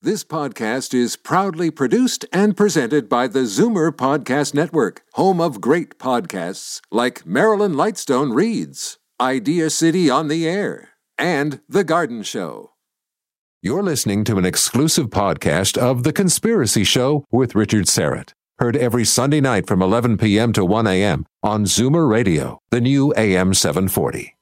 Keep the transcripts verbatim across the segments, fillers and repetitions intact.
This podcast is proudly produced and presented by the Zoomer Podcast Network, home of great podcasts like Marilyn Lightstone Reads, Idea City on the Air, and The Garden Show. You're listening to an exclusive podcast of The Conspiracy Show with Richard Syrett. Heard every Sunday night from eleven p.m. to one a.m. on Zoomer Radio, the new A M seven forty.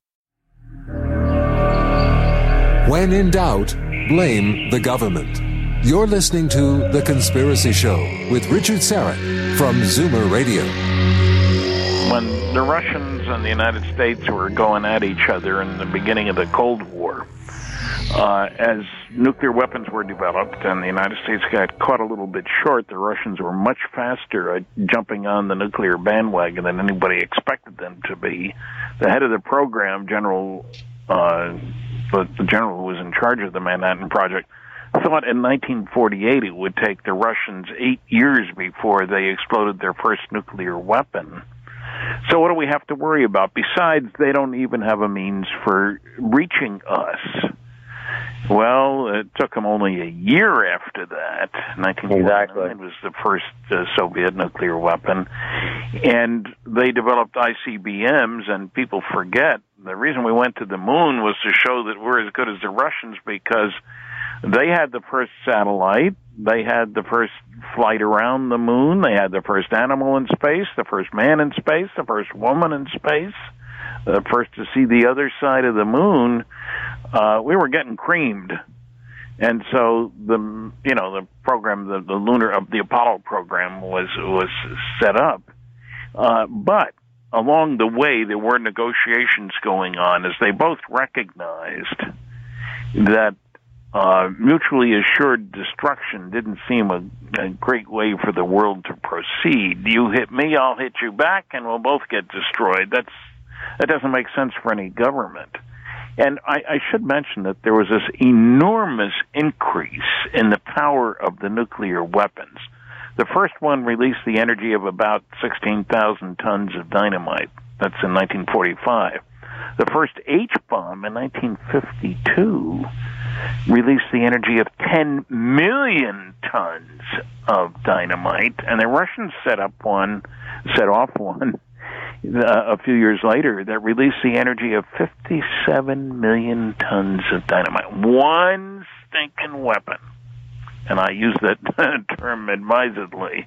When in doubt, blame the government. You're listening to The Conspiracy Show with Richard Syrett from Zoomer Radio. When the Russians and the United States were going at each other in the beginning of the Cold War, uh, as nuclear weapons were developed and the United States got caught a little bit short, the Russians were much faster at jumping on the nuclear bandwagon than anybody expected them to be. The head of the program, General, uh, the, the general who was in charge of the Manhattan Project, thought in nineteen forty-eight it would take the Russians eight years before they exploded their first nuclear weapon. So what do we have to worry about? Besides, they don't even have a means for reaching us. Well, it took them only a year after that. nineteen forty-nine exactly. was the first uh, Soviet nuclear weapon. And they developed I C B Ms, and people forget the reason we went to the moon was to show that we're as good as the Russians, because they had the first satellite, they had the first flight around the moon, they had the first animal in space, the first man in space, the first woman in space, the first to see the other side of the moon. Uh, we were getting creamed. And so the, you know, the program, the, the lunar, of the Apollo program was, was set up. Uh, but along the way, there were negotiations going on as they both recognized that Uh, mutually assured destruction didn't seem a, a great way for the world to proceed. You hit me, I'll hit you back, and we'll both get destroyed. That's that doesn't make sense for any government. And I, I should mention that there was this enormous increase in the power of the nuclear weapons. The first one released the energy of about sixteen thousand tons of dynamite. That's in nineteen forty-five. The first H-bomb in nineteen fifty-two released the energy of ten million tons of dynamite, and the Russians set up one, set off one uh, a few years later that released the energy of fifty-seven million tons of dynamite. One stinking weapon. And I use that term advisedly.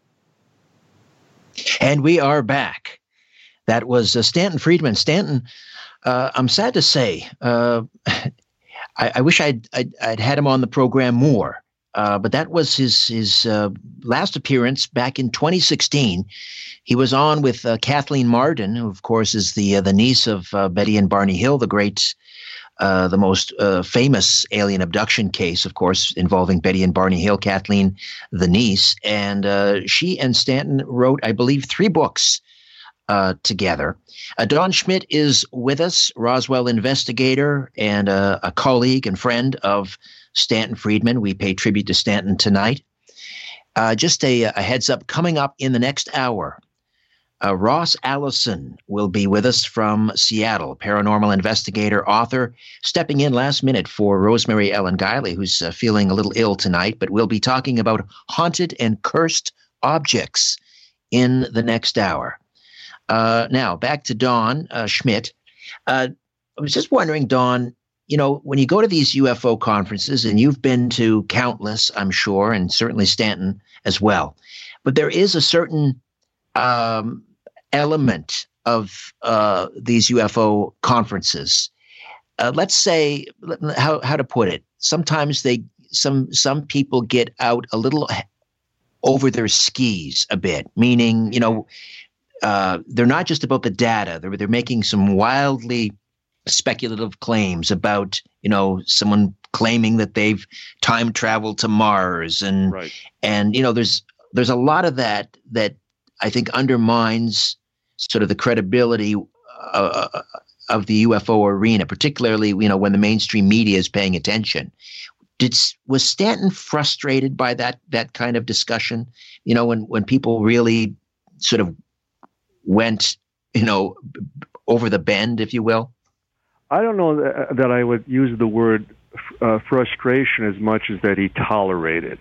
And we are back. That was uh, Stanton Friedman. Stanton, uh, I'm sad to say, uh, I, I wish I'd, I'd, I'd had him on the program more, uh, but that was his his uh, last appearance back in twenty sixteen. He was on with uh, Kathleen Marden, who of course is the uh, the niece of uh, Betty and Barney Hill, the great, uh, the most uh, famous alien abduction case, of course, involving Betty and Barney Hill. Kathleen, the niece, and uh, she and Stanton wrote, I believe, three books Uh, together. Uh, Don Schmitt is with us, Roswell investigator and uh, a colleague and friend of Stanton Friedman. We pay tribute to Stanton tonight. Uh, just a, a heads up, coming up in the next hour, uh, Ross Allison will be with us from Seattle, paranormal investigator, author, stepping in last minute for Rosemary Ellen Guiley, who's uh, feeling a little ill tonight, but we'll be talking about haunted and cursed objects in the next hour. Uh, now, back to Don uh, Schmitt. Uh, I was just wondering, Don, you know, when you go to these U F O conferences, and you've been to countless, I'm sure, and certainly Stanton as well, but there is a certain um, element of uh, these U F O conferences. Uh, let's say, how how to put it, sometimes they some some people get out a little over their skis a bit, meaning, you know, Uh, they're not just about the data. They're, they're making some wildly speculative claims about, you know, someone claiming that they've time traveled to Mars. And, right. and you know, there's there's a lot of that that I think undermines sort of the credibility uh, of the U F O arena, particularly, you know, when the mainstream media is paying attention. Did was Stanton frustrated by that that kind of discussion? You know, when when people really sort of went, you know, over the bend, if you will? I don't know that, that I would use the word uh, frustration as much as that he tolerated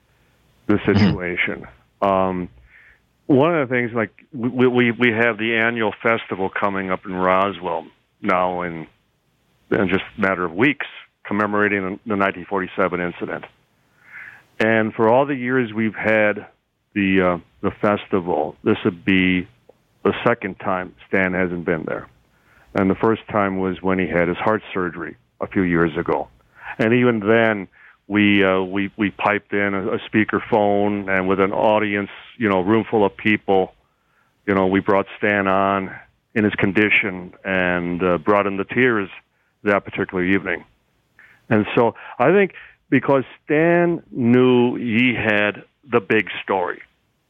the situation. Um, one of the things, like we, we we have the annual festival coming up in Roswell now in, in just a matter of weeks, commemorating the nineteen forty-seven incident. And for all the years we've had the uh, the festival, this would be the second time Stan hasn't been there. And the first time was when he had his heart surgery a few years ago. And even then, we uh, we we piped in a, a speaker phone, and with an audience, you know, room full of people, you know, we brought Stan on in his condition and uh, brought him to tears that particular evening. And so I think because Stan knew he had the big story,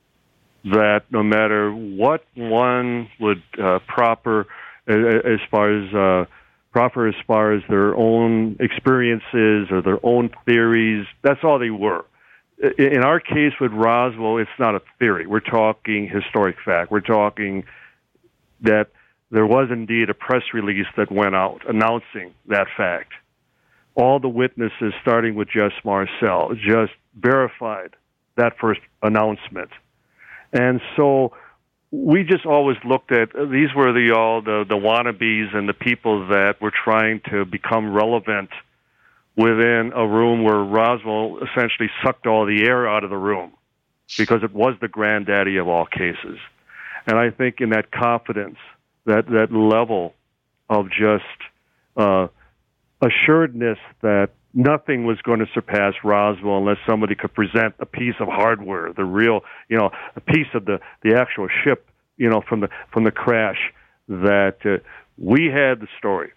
that no matter what one would uh, proper as far as uh, proper as far as their own experiences or their own theories, that's all they were. In our case with Roswell, it's not a theory. We're talking historic fact. We're talking that there was indeed a press release that went out announcing that fact. All the witnesses, starting with Jess Marcel, just verified that first announcement. And so we just always looked at, these were the all the, the wannabes and the people that were trying to become relevant within a room where Roswell essentially sucked all the air out of the room because it was the granddaddy of all cases. And I think in that confidence, that, that level of just uh, assuredness that nothing was going to surpass Roswell unless somebody could present a piece of hardware, the real, you know, a piece of the, the actual ship, you know, from the from the crash, that uh, we had the story.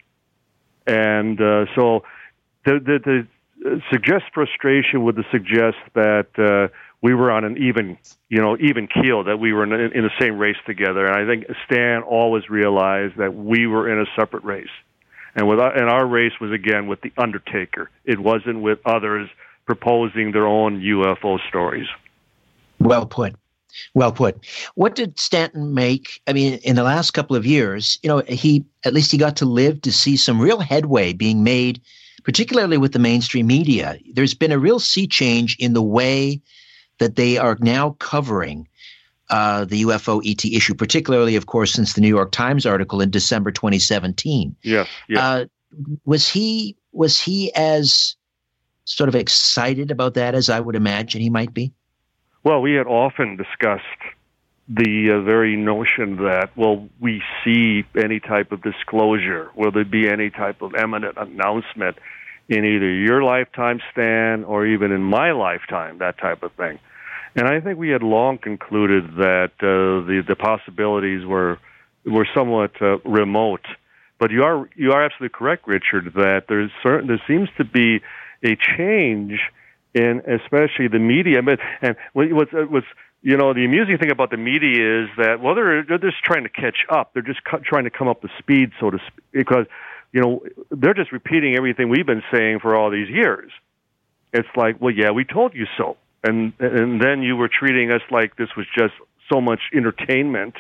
And uh, so the, the, the suggest frustration would suggest that uh, we were on an even, you know, even keel, that we were in, in the same race together. And I think Stan always realized that we were in a separate race. And with our, and our race was, again, with The Undertaker. It wasn't with others proposing their own U F O stories. Well put. Well put. What did Stanton make? I mean, in the last couple of years, you know, he at least he got to live to see some real headway being made, particularly with the mainstream media. There's been a real sea change in the way that they are now covering Uh, the U F O E T issue, particularly, of course, since the New York Times article in December twenty seventeen. Yes. yes. Uh, was he was he as sort of excited about that as I would imagine he might be? Well, we had often discussed the uh, very notion that, well, we see any type of disclosure, will there be any type of eminent announcement in either your lifetime, Stan, or even in my lifetime, that type of thing. And I think we had long concluded that uh, the the possibilities were were somewhat uh, remote. But you are you are absolutely correct, Richard, that there's certain there seems to be a change in especially the media. But and what's what's you know the amusing thing about the media is that, well, they're they're just trying to catch up. They're just cu- trying to come up to speed, so to speak, because you know they're just repeating everything we've been saying for all these years. It's like, well, yeah, we told you so. And and then you were treating us like this was just so much entertainment,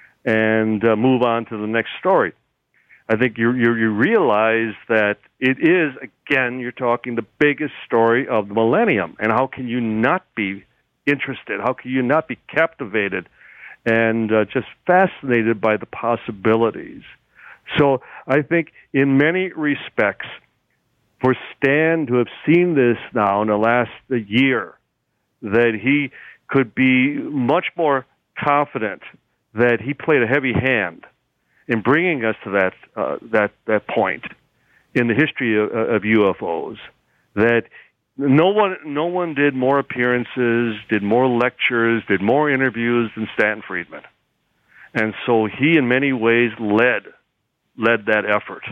and uh, move on to the next story. I think you you you realize that it is, again, you're talking the biggest story of the millennium, and how can you not be interested? How can you not be captivated and uh, just fascinated by the possibilities? So I think in many respects, for Stan to have seen this now in the last year, that he could be much more confident that he played a heavy hand in bringing us to that uh, that that point in the history of, of U F Os. That no one no one did more appearances, did more lectures, did more interviews than Stanton Friedman, and so he, in many ways, led led that effort.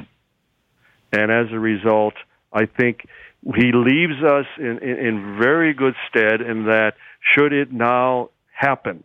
And as a result, I think he leaves us in, in, in very good stead in that, should it now happen,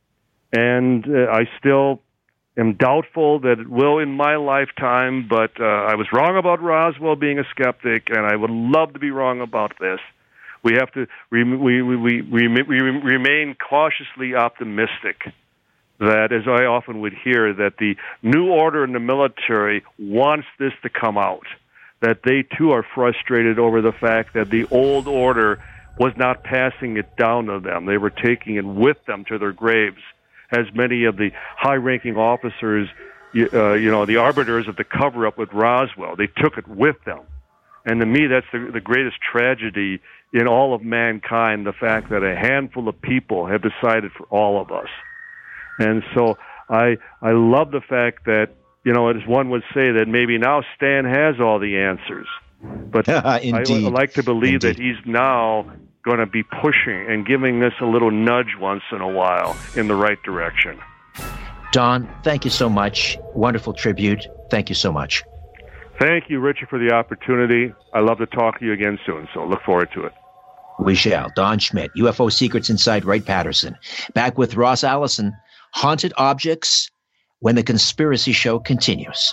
and uh, I still am doubtful that it will in my lifetime, but uh, I was wrong about Roswell being a skeptic, and I would love to be wrong about this. We have to re- we, we, we, we, we remain cautiously optimistic that, as I often would hear, that the new order in the military wants this to come out, that they too are frustrated over the fact that the old order was not passing it down to them. They were taking it with them to their graves, as many of the high-ranking officers, uh, you know, the arbiters of the cover-up with Roswell, they took it with them. And to me, that's the, the greatest tragedy in all of mankind, the fact that a handful of people have decided for all of us. And so I I love the fact that, you know, as one would say, that maybe now Stan has all the answers. But I would like to believe Indeed. that he's now going to be pushing and giving this a little nudge once in a while in the right direction. Don, thank you so much. Wonderful tribute. Thank you so much. Thank you, Richard, for the opportunity. I'd love to talk to you again soon, so look forward to it. We shall. Don Schmitt, U F O Secrets Inside Wright-Patterson. Back with Ross Allison, Haunted Objects, when the Conspiracy Show continues.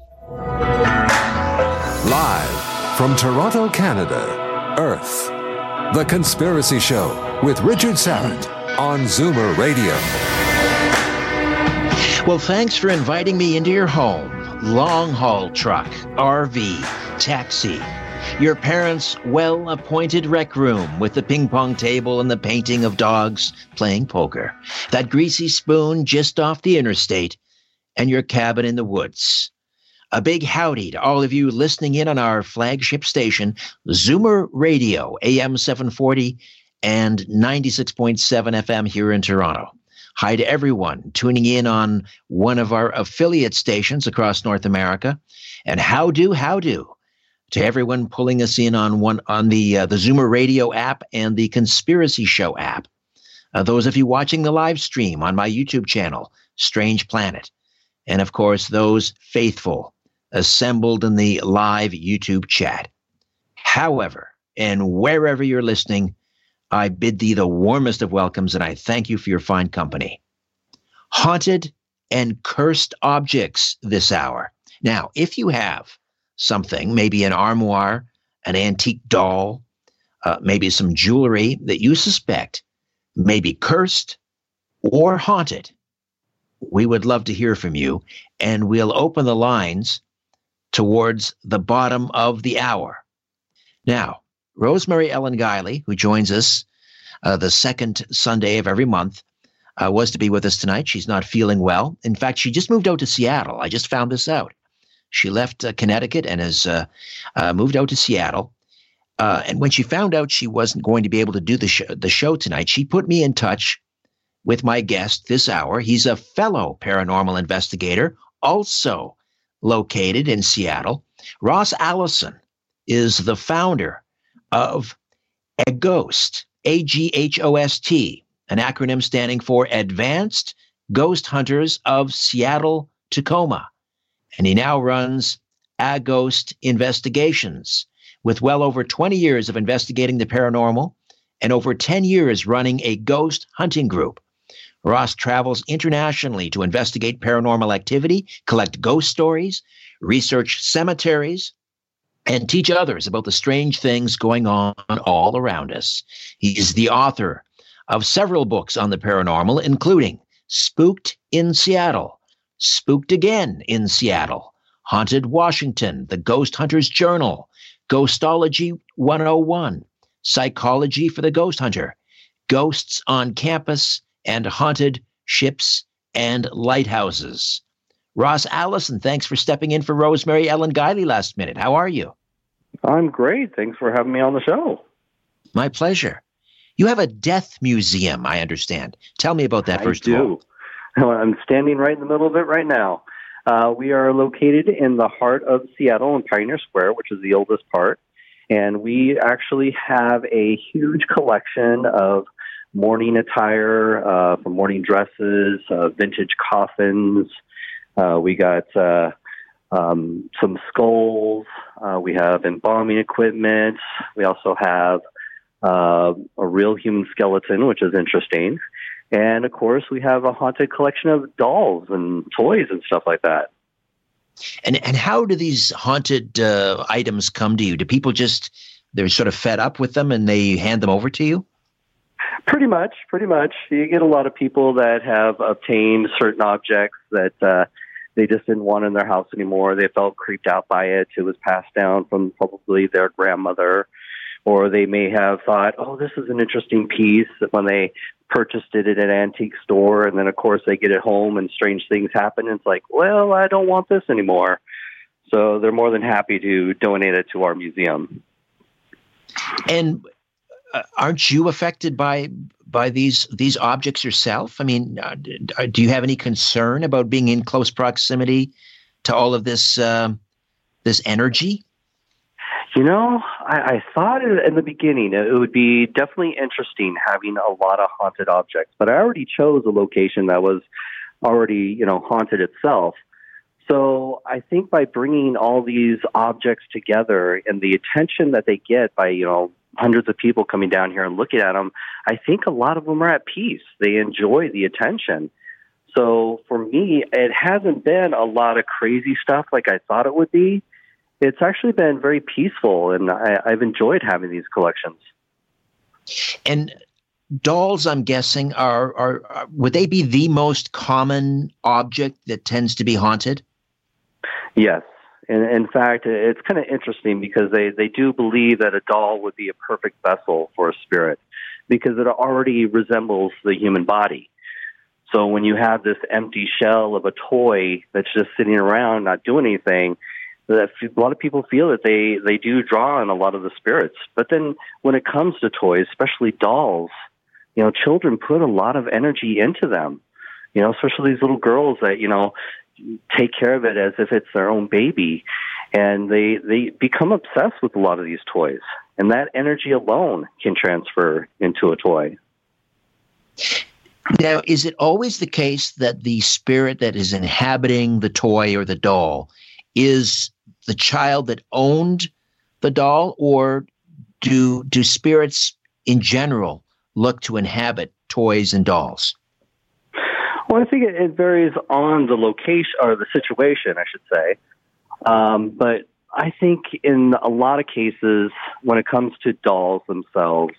Live from Toronto, Canada, Earth, The Conspiracy Show with Richard Syrett on Zoomer Radio. Well, thanks for inviting me into your home. Long-haul truck, R V, taxi, your parents' well-appointed rec room with the ping-pong table and the painting of dogs playing poker, that greasy spoon just off the interstate, and your cabin in the woods. A big howdy to all of you listening in on our flagship station, Zoomer Radio, A M seven forty and ninety-six point seven F M here in Toronto. Hi to everyone tuning in on one of our affiliate stations across North America, and how do, how do to everyone pulling us in on one on the uh, the Zoomer Radio app and the Conspiracy Show app. Uh, those of you watching the live stream on my YouTube channel, Strange Planet, and of course those faithful assembled in the live YouTube chat. However, and wherever you're listening, I bid thee the warmest of welcomes, and I thank you for your fine company. Haunted and cursed objects this hour. Now, if you have something, maybe an armoire, an antique doll, uh, maybe some jewelry that you suspect may be cursed or haunted, we would love to hear from you, and we'll open the lines towards the bottom of the hour. Now, Rosemary Ellen Guiley, who joins us uh, the second Sunday of every month, uh, was to be with us tonight. She's not feeling well. In fact, she just moved out to Seattle. I just found this out. She left uh, Connecticut and has uh, uh, moved out to Seattle. Uh, and when she found out she wasn't going to be able to do the, sh- the show tonight, she put me in touch with my guest this hour. He's a fellow paranormal investigator, also located in Seattle. Ross Allison is the founder of AGHOST, A G H O S T, an acronym standing for Advanced Ghost Hunters of Seattle, Tacoma. And he now runs AGHOST Investigations, with well over twenty years of investigating the paranormal and over ten years running a ghost hunting group. Ross travels internationally to investigate paranormal activity, collect ghost stories, research cemeteries, and teach others about the strange things going on all around us. He's the author of several books on the paranormal, including Spooked in Seattle, Spooked Again in Seattle, Haunted Washington, The Ghost Hunter's Journal, Ghostology one oh one, Psychology for the Ghost Hunter, Ghosts on Campus, and Haunted Ships and Lighthouses. Ross Allison, thanks for stepping in for Rosemary Ellen Guiley last minute. How are you? I'm great. Thanks for having me on the show. My pleasure. You have a death museum, I understand. Tell me about that I first do. of all. I'm standing right in the middle of it right now. Uh, we are located in the heart of Seattle in Pioneer Square, which is the oldest part. And we actually have a huge collection of mourning attire, uh, from mourning dresses, uh, vintage coffins. Uh, we got uh, um, some skulls. Uh, we have embalming equipment. We also have uh, a real human skeleton, which is interesting. And, of course, we have a haunted collection of dolls and toys and stuff like that. And and how do these haunted uh, items come to you? Do people just, they're sort of fed up with them and they hand them over to you? Pretty much, pretty much. You get a lot of people that have obtained certain objects that uh, they just didn't want it in their house anymore. They felt creeped out by it. It was passed down from probably their grandmother. Or they may have thought, oh, this is an interesting piece when they purchased it at an antique store. And then, of course, they get it home and strange things happen. And it's like, well, I don't want this anymore. So they're more than happy to donate it to our museum. And uh, aren't you affected by by these these objects yourself? I mean, uh, do you have any concern about being in close proximity to all of this uh, this energy? You know, I, I thought in the beginning it would be definitely interesting having a lot of haunted objects, but I already chose a location that was already, you know, haunted itself. So I think by bringing all these objects together and the attention that they get by, you know, hundreds of people coming down here and looking at them, I think a lot of them are at peace. They enjoy the attention. So for me, it hasn't been a lot of crazy stuff like I thought it would be. It's actually been very peaceful, and I, I've enjoyed having these collections. And dolls, I'm guessing, are, are, are would they be the most common object that tends to be haunted? Yes. And in fact, it's kind of interesting because they, they do believe that a doll would be a perfect vessel for a spirit because it already resembles the human body. So when you have this empty shell of a toy that's just sitting around not doing anything, that a lot of people feel that they, they do draw on a lot of the spirits. But then when it comes to toys, especially dolls, you know, children put a lot of energy into them, you know, especially these little girls that, you know, take care of it as if it's their own baby. And they, they become obsessed with a lot of these toys. And that energy alone can transfer into a toy. Now, is it always the case that the spirit that is inhabiting the toy or the doll is the child that owned the doll, or do do spirits in general look to inhabit toys and dolls? Well, I think it, it varies on the location or the situation, I should say. Um, but I think in a lot of cases, when it comes to dolls themselves,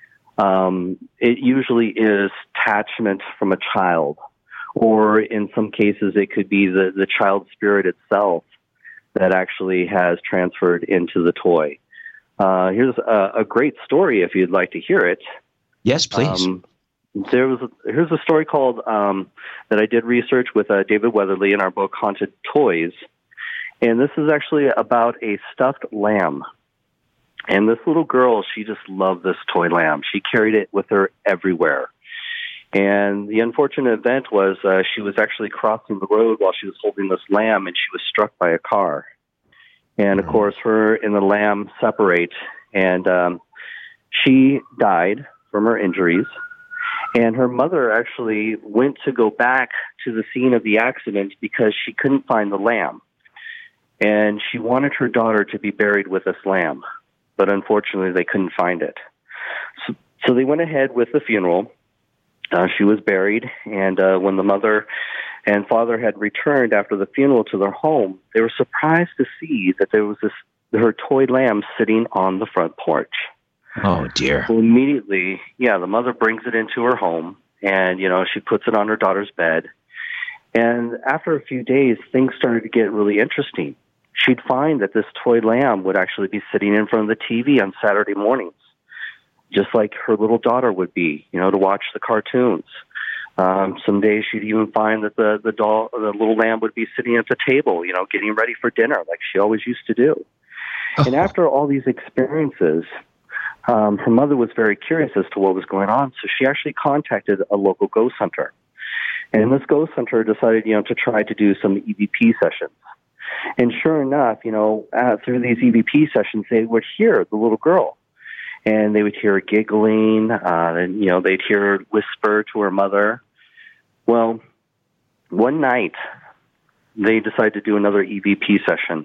um, it usually is attachment from a child, or in some cases, it could be the, the child spirit itself that actually has transferred into the toy. Uh, here's a, a great story if you'd like to hear it. Yes, please. Um, there was a, here's a story called um, that I did research with uh, David Weatherly in our book Haunted Toys, and this is actually about a stuffed lamb. And this little girl, she just loved this toy lamb. She carried it with her everywhere. And the unfortunate event was uh, she was actually crossing the road while she was holding this lamb, and she was struck by a car. And, of course, her and the lamb separate, and um, she died from her injuries. And her mother actually went to go back to the scene of the accident because she couldn't find the lamb. And she wanted her daughter to be buried with this lamb, but unfortunately they couldn't find it. So, so they went ahead with the funeral. Uh, she was buried, and uh, when the mother and father had returned after the funeral to their home, they were surprised to see that there was this her toy lamb sitting on the front porch. Oh, dear. So immediately, yeah, the mother brings it into her home, and, you know, she puts it on her daughter's bed. And after a few days, things started to get really interesting. She'd find that this toy lamb would actually be sitting in front of the T V on Saturday mornings, just like her little daughter would be, you know, to watch the cartoons. Um, some days she'd even find that the, the doll, the little lamb would be sitting at the table, you know, getting ready for dinner like she always used to do. Oh. And after all these experiences, um, her mother was very curious as to what was going on. So she actually contacted a local ghost hunter. And this ghost hunter decided, you know, to try to do some E V P sessions. And sure enough, you know, uh, through these E V P sessions, they would hear the little girl. And they would hear her giggling, uh, and, you know, they'd hear her whisper to her mother. Well, one night, they decided to do another E V P session.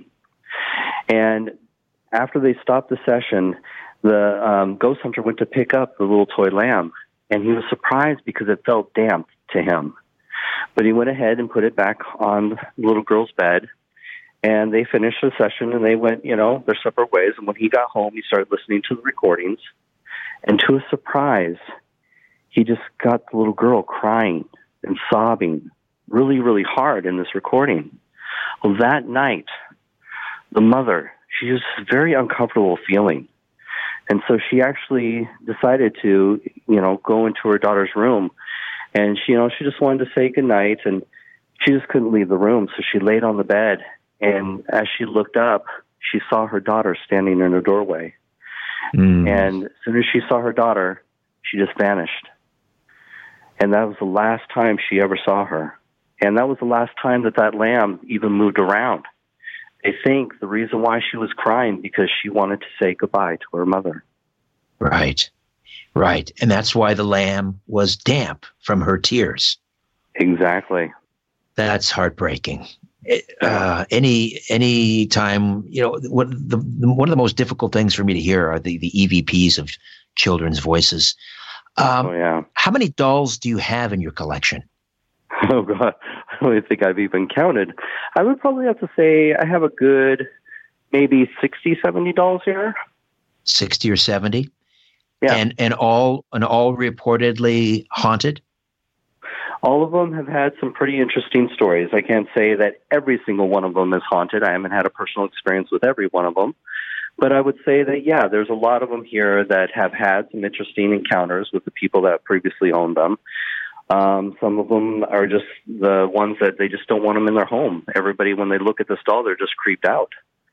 And after they stopped the session, the um, ghost hunter went to pick up the little toy lamb, and he was surprised because it felt damp to him. But he went ahead and put it back on the little girl's bed, and they finished the session, and they went, you know, their separate ways. And when he got home, he started listening to the recordings. And to his surprise, he just got the little girl crying and sobbing really, really hard in this recording. Well, that night, the mother, she was very uncomfortable feeling. And so she actually decided to, you know, go into her daughter's room. And she, you know, she just wanted to say goodnight, and she just couldn't leave the room. So she laid on the bed, and as she looked up, she saw her daughter standing in her doorway. Mm. And as soon as she saw her daughter, she just vanished. And that was the last time she ever saw her. And that was the last time that that lamb even moved around. They think the reason why she was crying because she wanted to say goodbye to her mother. Right, right. And that's why the lamb was damp from her tears. Exactly. That's heartbreaking. Uh, any any time, you know, what the, the one of the most difficult things for me to hear are the, the E V Ps of children's voices. Um, oh, yeah. How many dolls do you have in your collection? Oh, God. I don't even think I've even counted. I would probably have to say I have a good maybe sixty, seventy dolls here. sixty or seventy? Yeah. And, and, all, and all reportedly haunted? All of them have had some pretty interesting stories. I can't say that every single one of them is haunted. I haven't had a personal experience with every one of them. But I would say that, yeah, there's a lot of them here that have had some interesting encounters with the people that previously owned them. Um, some of them are just the ones that they just don't want them in their home. Everybody, when they look at this doll, they're just creeped out.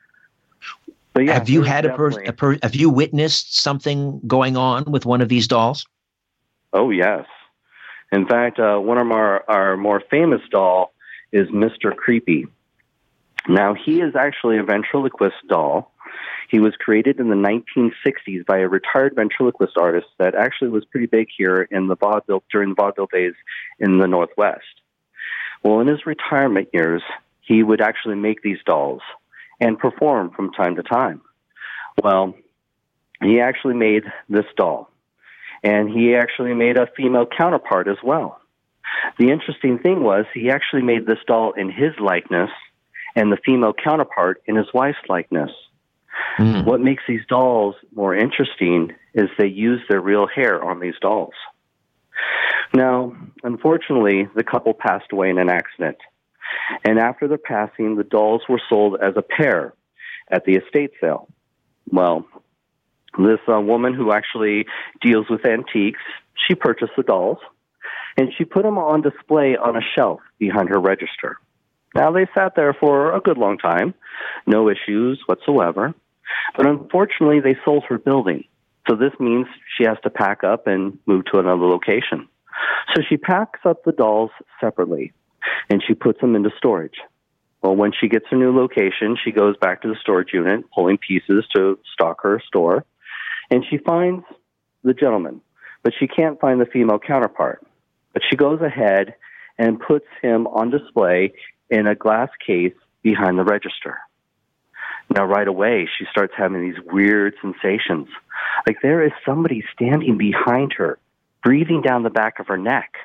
But yeah, have you had a, per- a per- have you witnessed something going on with one of these dolls? Oh, yes. In fact, uh, one of our, our more famous doll is Mister Creepy. Now, he is actually a ventriloquist doll. He was created in the nineteen sixties by a retired ventriloquist artist that actually was pretty big here in the vaudeville, during the vaudeville days in the Northwest. Well, in his retirement years, he would actually make these dolls and perform from time to time. Well, he actually made this doll, and he actually made a female counterpart as well. The interesting thing was he actually made this doll in his likeness and the female counterpart in his wife's likeness. Mm. What makes these dolls more interesting is they use their real hair on these dolls. Now, unfortunately, the couple passed away in an accident. And after their passing, the dolls were sold as a pair at the estate sale. Well, this uh, woman who actually deals with antiques, she purchased the dolls, and she put them on display on a shelf behind her register. Now, they sat there for a good long time, no issues whatsoever. But unfortunately, they sold her building. So this means she has to pack up and move to another location. So she packs up the dolls separately, and she puts them into storage. Well, when she gets a new location, she goes back to the storage unit, pulling pieces to stock her store, and she finds the gentleman, but she can't find the female counterpart. But she goes ahead and puts him on display in a glass case behind the register. Now, right away, she starts having these weird sensations. Like there is somebody standing behind her, breathing down the back of her neck.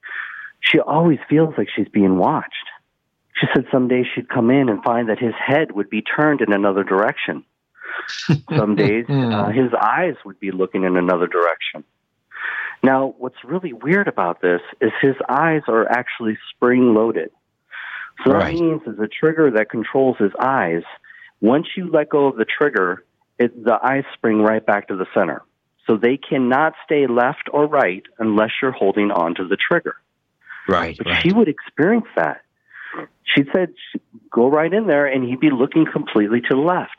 She always feels like she's being watched. She said some days she'd come in and find that his head would be turned in another direction. Some days uh, his eyes would be looking in another direction. Now, what's really weird about this is his eyes are actually spring-loaded. So right. That means is a trigger that controls his eyes. Once you let go of the trigger, it, the eyes spring right back to the center. So they cannot stay left or right unless you're holding on to the trigger. Right. But right. she would experience that. She said, go right in there, and he'd be looking completely to the left.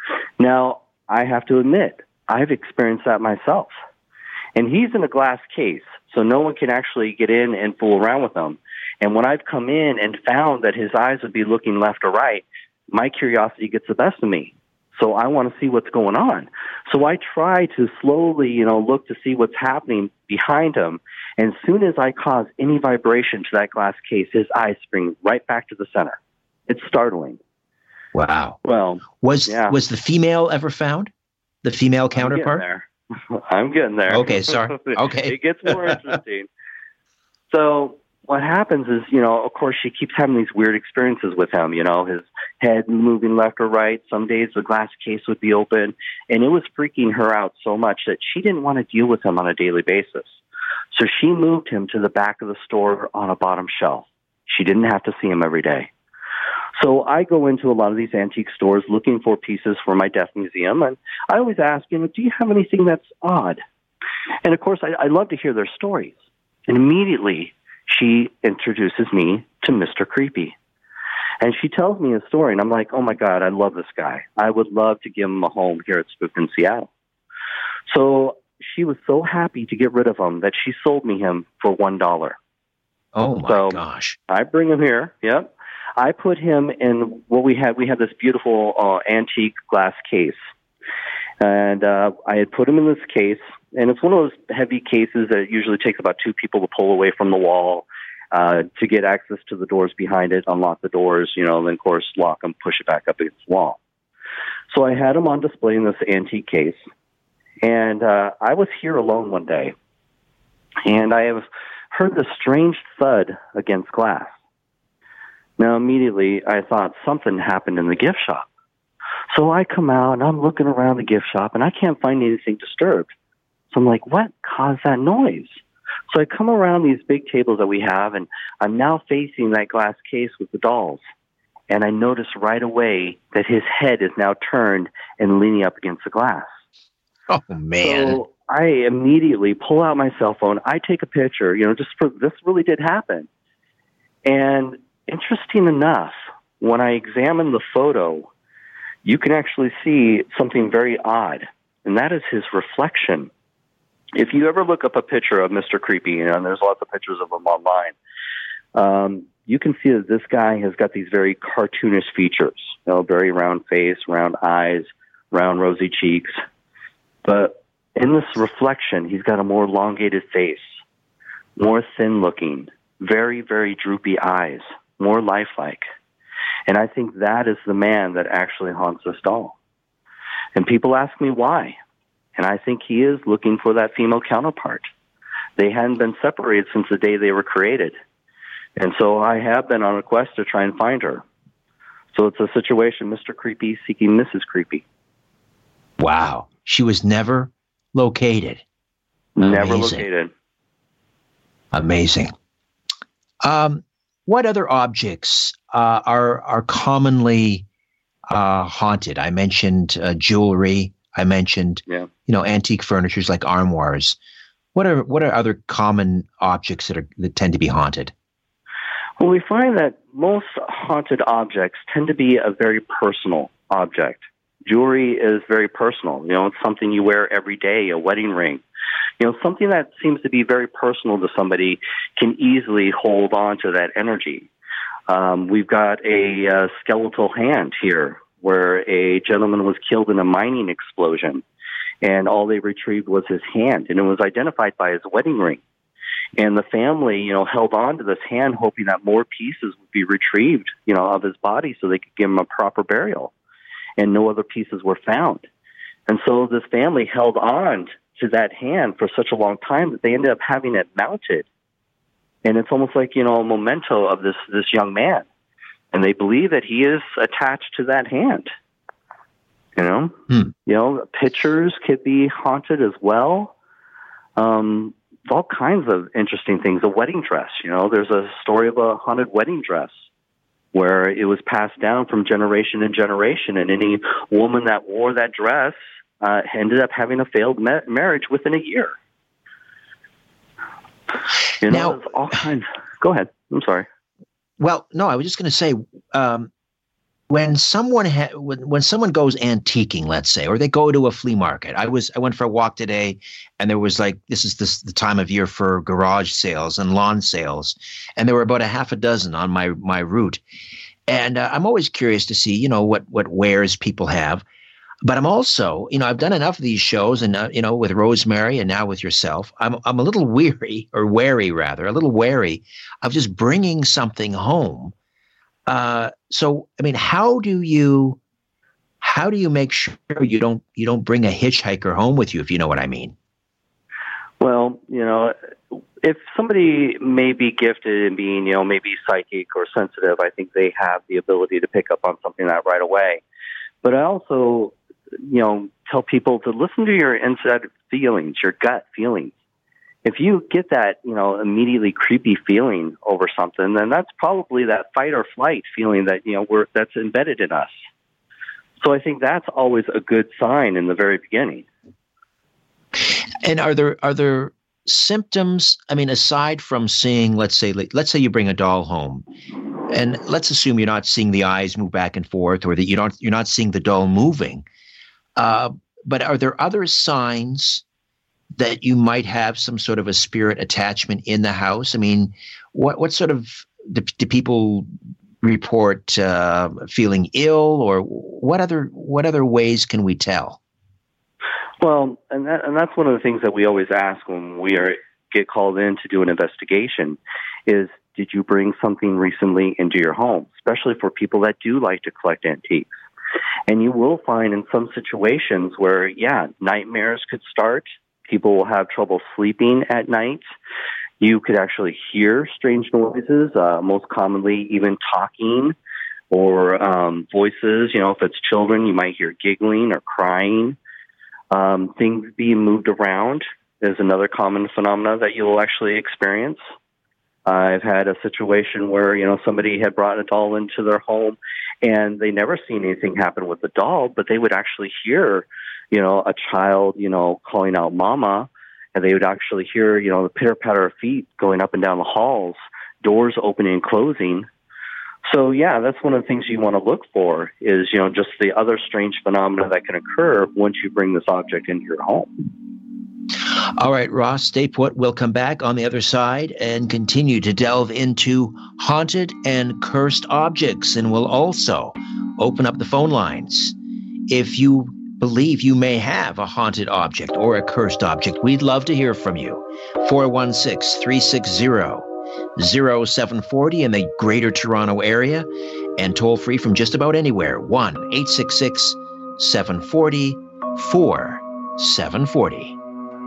Now, I have to admit, I've experienced that myself. And he's in a glass case, so no one can actually get in and fool around with him. And when I've come in and found that his eyes would be looking left or right, my curiosity gets the best of me. So I want to see what's going on. So I try to slowly, you know, look to see what's happening behind him. And as soon as I cause any vibration to that glass case, his eyes spring right back to the center. It's startling. Wow. Well, was yeah. was the female ever found? The female counterpart? I'm getting there. I'm getting there. Okay, sorry. Okay. It gets more interesting. So what happens is, you know, of course, she keeps having these weird experiences with him, you know, his head moving left or right. Some days the glass case would be open, and it was freaking her out so much that she didn't want to deal with him on a daily basis. So she moved him to the back of the store on a bottom shelf. she didn't have to see them every day. So I go into a lot of these antique stores looking for pieces for my death museum, and I always ask, you know, do you have anything that's odd? And of course, I, I love to hear their stories. And immediately, she introduces me to Mister Creepy. And she tells me a story, and I'm like, oh my God, I love this guy. I would love to give him a home here at Spook in Seattle. So she was so happy to get rid of him that she sold me him for one dollar. Oh my so gosh. I bring him here, yep. I put him in what we had. We had this beautiful uh, antique glass case. And uh, I had put him in this case, and it's one of those heavy cases that usually takes about two people to pull away from the wall uh, to get access to the doors behind it, unlock the doors, you know, and then, of course, lock them, push it back up against the wall. So I had him on display in this antique case, and uh, I was here alone one day, and I have heard this strange thud against glass. Now, immediately, I thought something happened in the gift shop. So I come out, and I'm looking around the gift shop, and I can't find anything disturbed. So I'm like, what caused that noise? So I come around these big tables that we have, and I'm now facing that glass case with the dolls. And I notice right away that his head is now turned and leaning up against the glass. Oh, man. So I immediately pull out my cell phone. I take a picture, you know, just for this really did happen. And interesting enough, when I examine the photo, you can actually see something very odd, and that is his reflection. If you ever look up a picture of Mister Creepy, you know, and there's lots of pictures of him online, um, you can see that this guy has got these very cartoonish features, you know, very round face, round eyes, round rosy cheeks. But in this reflection, he's got a more elongated face, more thin-looking, very, very droopy eyes, more lifelike. And I think that is the man that actually haunts this doll. And people ask me why. And I think he is looking for that female counterpart. They hadn't been separated since the day they were created. And so I have been on a quest to try and find her. So it's a situation, Mister Creepy seeking Missus Creepy. Wow. She was never located. Never Amazing. located. Amazing. Um, what other objects uh, are are commonly uh, haunted? I mentioned uh, jewelry. I mentioned, yeah. you know, antique furnitures like armoires. What are what are other common objects that are that tend to be haunted? Well, we find that most haunted objects tend to be a very personal object. Jewelry is very personal. You know, it's something you wear every day, a wedding ring. You know, something that seems to be very personal to somebody can easily hold on to that energy. Um, we've got a uh, skeletal hand here where a gentleman was killed in a mining explosion, and all they retrieved was his hand, and it was identified by his wedding ring. And the family, you know, held on to this hand, hoping that more pieces would be retrieved, you know, of his body so they could give him a proper burial. And no other pieces were found. And so this family held on to that hand for such a long time that they ended up having it mounted. And it's almost like, you know, a memento of this, this young man. And they believe that he is attached to that hand. You know, hmm. you know, pictures could be haunted as well. Um, all kinds of interesting things. A wedding dress, you know, there's a story of a haunted wedding dress where it was passed down from generation to generation, and any woman that wore that dress uh, ended up having a failed ma- marriage within a year. You know, now, there's all kinds. Go ahead. I'm sorry. Well, no, I was just going to say, um, when someone ha- when, when someone goes antiquing, let's say, or they go to a flea market. I was I went for a walk today, and there was like this is this, the time of year for garage sales and lawn sales, and there were about a half a dozen on my my route. And uh, I'm always curious to see, you know, what what wares people have. But I'm also, you know, I've done enough of these shows, and uh, you know, with Rosemary and now with yourself, I'm I'm a little weary or wary rather, a little wary of just bringing something home. Uh, so, I mean, how do you how do you make sure you don't you don't bring a hitchhiker home with you, if you know what I mean? Well, you know, if somebody may be gifted in being, you know, maybe psychic or sensitive, I think they have the ability to pick up on something like that right away. But I also, you know, tell people to listen to your inside feelings, your gut feelings. if you get that, you know, immediately creepy feeling over something, then that's probably that fight or flight feeling that, you know, we're, that's embedded in us. So I think that's always a good sign in the very beginning. And are there are there symptoms? I mean, aside from seeing, let's say, let's say you bring a doll home, and let's assume you're not seeing the eyes move back and forth, or that you don't you're not seeing the doll moving. Uh, but are there other signs that you might have some sort of a spirit attachment in the house? I mean, what what sort of do, do people report uh, feeling ill, or what other what other ways can we tell? Well, and that, and that's one of the things that we always ask when we are get called in to do an investigation is, did you bring something recently into your home, especially for people that do like to collect antiques? And you will find in some situations where, yeah, nightmares could start. People will have trouble sleeping at night. You could actually hear strange noises, uh, most commonly even talking or um, voices. You know, if it's children, you might hear giggling or crying. Um, things being moved around is another common phenomena that you'll actually experience. Uh, I've had a situation where, you know, somebody had brought a doll into their home and they never seen anything happen with the doll, but they would actually hear, you know, a child, you know, calling out mama, and they would actually hear, you know, the pitter-patter of feet going up and down the halls, doors opening and closing. So, yeah, that's one of the things you want to look for is, you know, just the other strange phenomena that can occur once you bring this object into your home. All right, Ross, stay put. We'll come back on the other side and continue to delve into haunted and cursed objects. And we'll also open up the phone lines. If you believe you may have a haunted object or a cursed object, we'd love to hear from you. four one six, three six zero, zero seven four zero in the Greater Toronto Area, and toll free from just about anywhere, one eight six six, seven four zero, four seven four zero.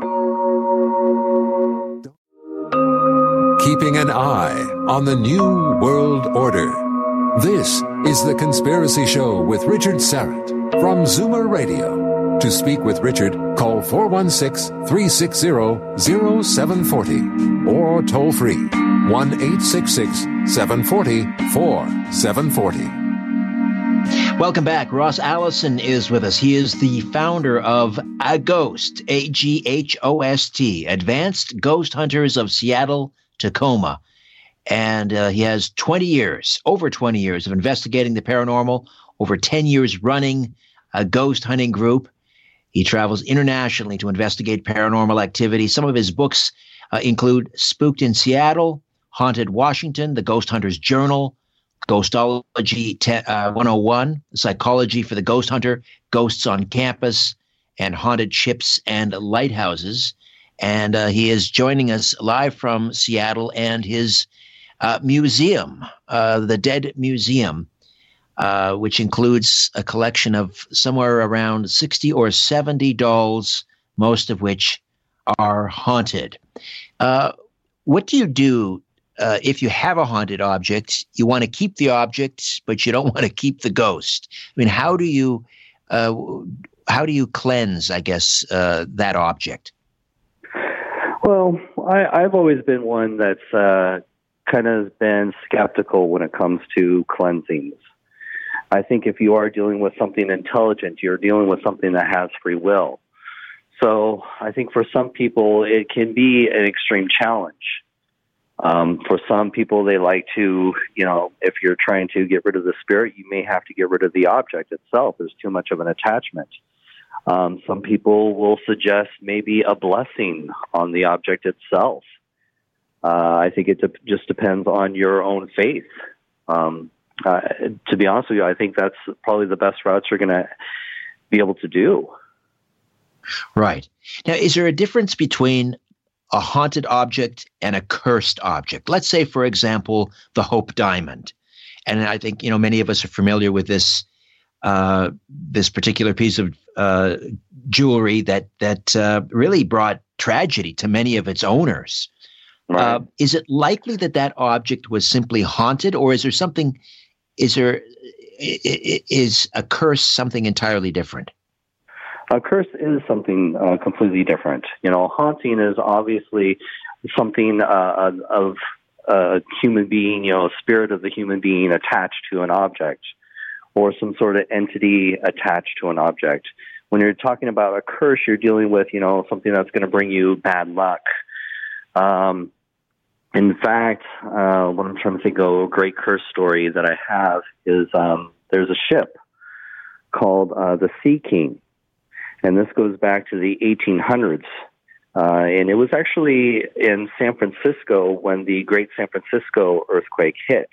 Keeping an eye on the New World Order. This is The Conspiracy Show with Richard Syrett from Zoomer Radio. To speak with Richard, call four one six, three six zero, zero seven four zero or toll free one eight six six, seven four zero, four seven four zero. Welcome back. Ross Allison is with us. He is the founder of AGHOST, A G H O S T, Advanced Ghost Hunters of Seattle, Tacoma. And uh, he has twenty years, over twenty years of investigating the paranormal, over ten years running a ghost hunting group. He travels internationally to investigate paranormal activity. Some of his books uh, include Spooked in Seattle, Haunted Washington, The Ghost Hunter's Journal, Ghostology uh, one oh one, Psychology for the Ghost Hunter, Ghosts on Campus, and Haunted Ships and Lighthouses. And uh, he is joining us live from Seattle and his uh, museum, uh, the Dead Museum, uh, which includes a collection of somewhere around sixty or seventy dolls, most of which are haunted. Uh, what do you do uh, if you have a haunted object? You want to keep the object, but you don't want to keep the ghost. I mean, how do you uh, how do you cleanse, I guess, uh, that object? Well, I, I've always been one that's uh, kind of been skeptical when it comes to cleansings. I think if you are dealing with something intelligent, you're dealing with something that has free will. So I think for some people, it can be an extreme challenge. Um, for some people, they like to, you know, if you're trying to get rid of the spirit, you may have to get rid of the object itself. There's too much of an attachment. Um, some people will suggest maybe a blessing on the object itself. Uh, I think it de- just depends on your own faith. Um, uh, to be honest with you, I think that's probably the best routes you're going to be able to do. Right. Now, is there a difference between a haunted object and a cursed object? Let's say, for example, the Hope Diamond. And I think, you know, many of us are familiar with this uh, this particular piece of uh, jewelry that that uh, really brought tragedy to many of its owners. Right. Uh, is it likely that that object was simply haunted, or is there something? Is there is a curse something entirely different? A curse is something uh, completely different. You know, haunting is obviously something uh, of a human being, you know, a spirit of the human being attached to an object, or some sort of entity attached to an object. When you're talking about a curse, you're dealing with, you know, something that's going to bring you bad luck. Um, in fact, uh, what I'm trying to think of, a great curse story that I have is um, there's a ship called uh, the Sea King, and this goes back to the eighteen hundreds. Uh, and it was actually in San Francisco when the Great San Francisco earthquake hit.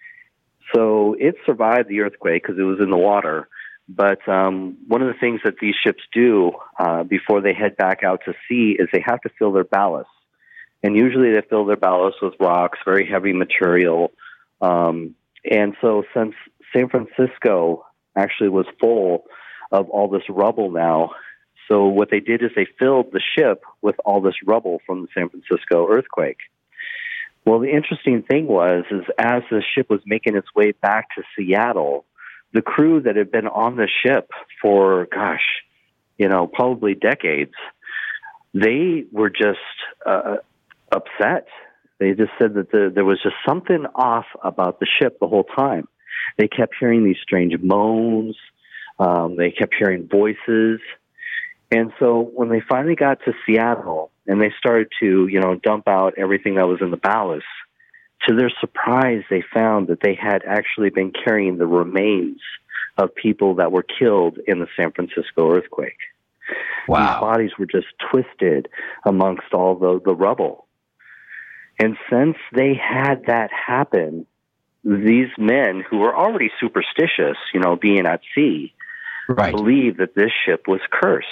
So it survived the earthquake because it was in the water. But um, one of the things that these ships do uh, before they head back out to sea is they have to fill their ballast. And usually they fill their ballast with rocks, very heavy material. Um, and so since San Francisco actually was full of all this rubble now, so what they did is they filled the ship with all this rubble from the San Francisco earthquake. Well, the interesting thing was, is as the ship was making its way back to Seattle, the crew that had been on the ship for, gosh, you know, probably decades, they were just uh, upset. They just said that the, there was just something off about the ship the whole time. They kept hearing these strange moans. Um, they kept hearing voices. And so when they finally got to Seattle and they started to, you know, dump out everything that was in the ballast, to their surprise, they found that they had actually been carrying the remains of people that were killed in the San Francisco earthquake. Wow. These bodies were just twisted amongst all the, the rubble. And since they had that happen, these men who were already superstitious, you know, being at sea, right, believed that this ship was cursed.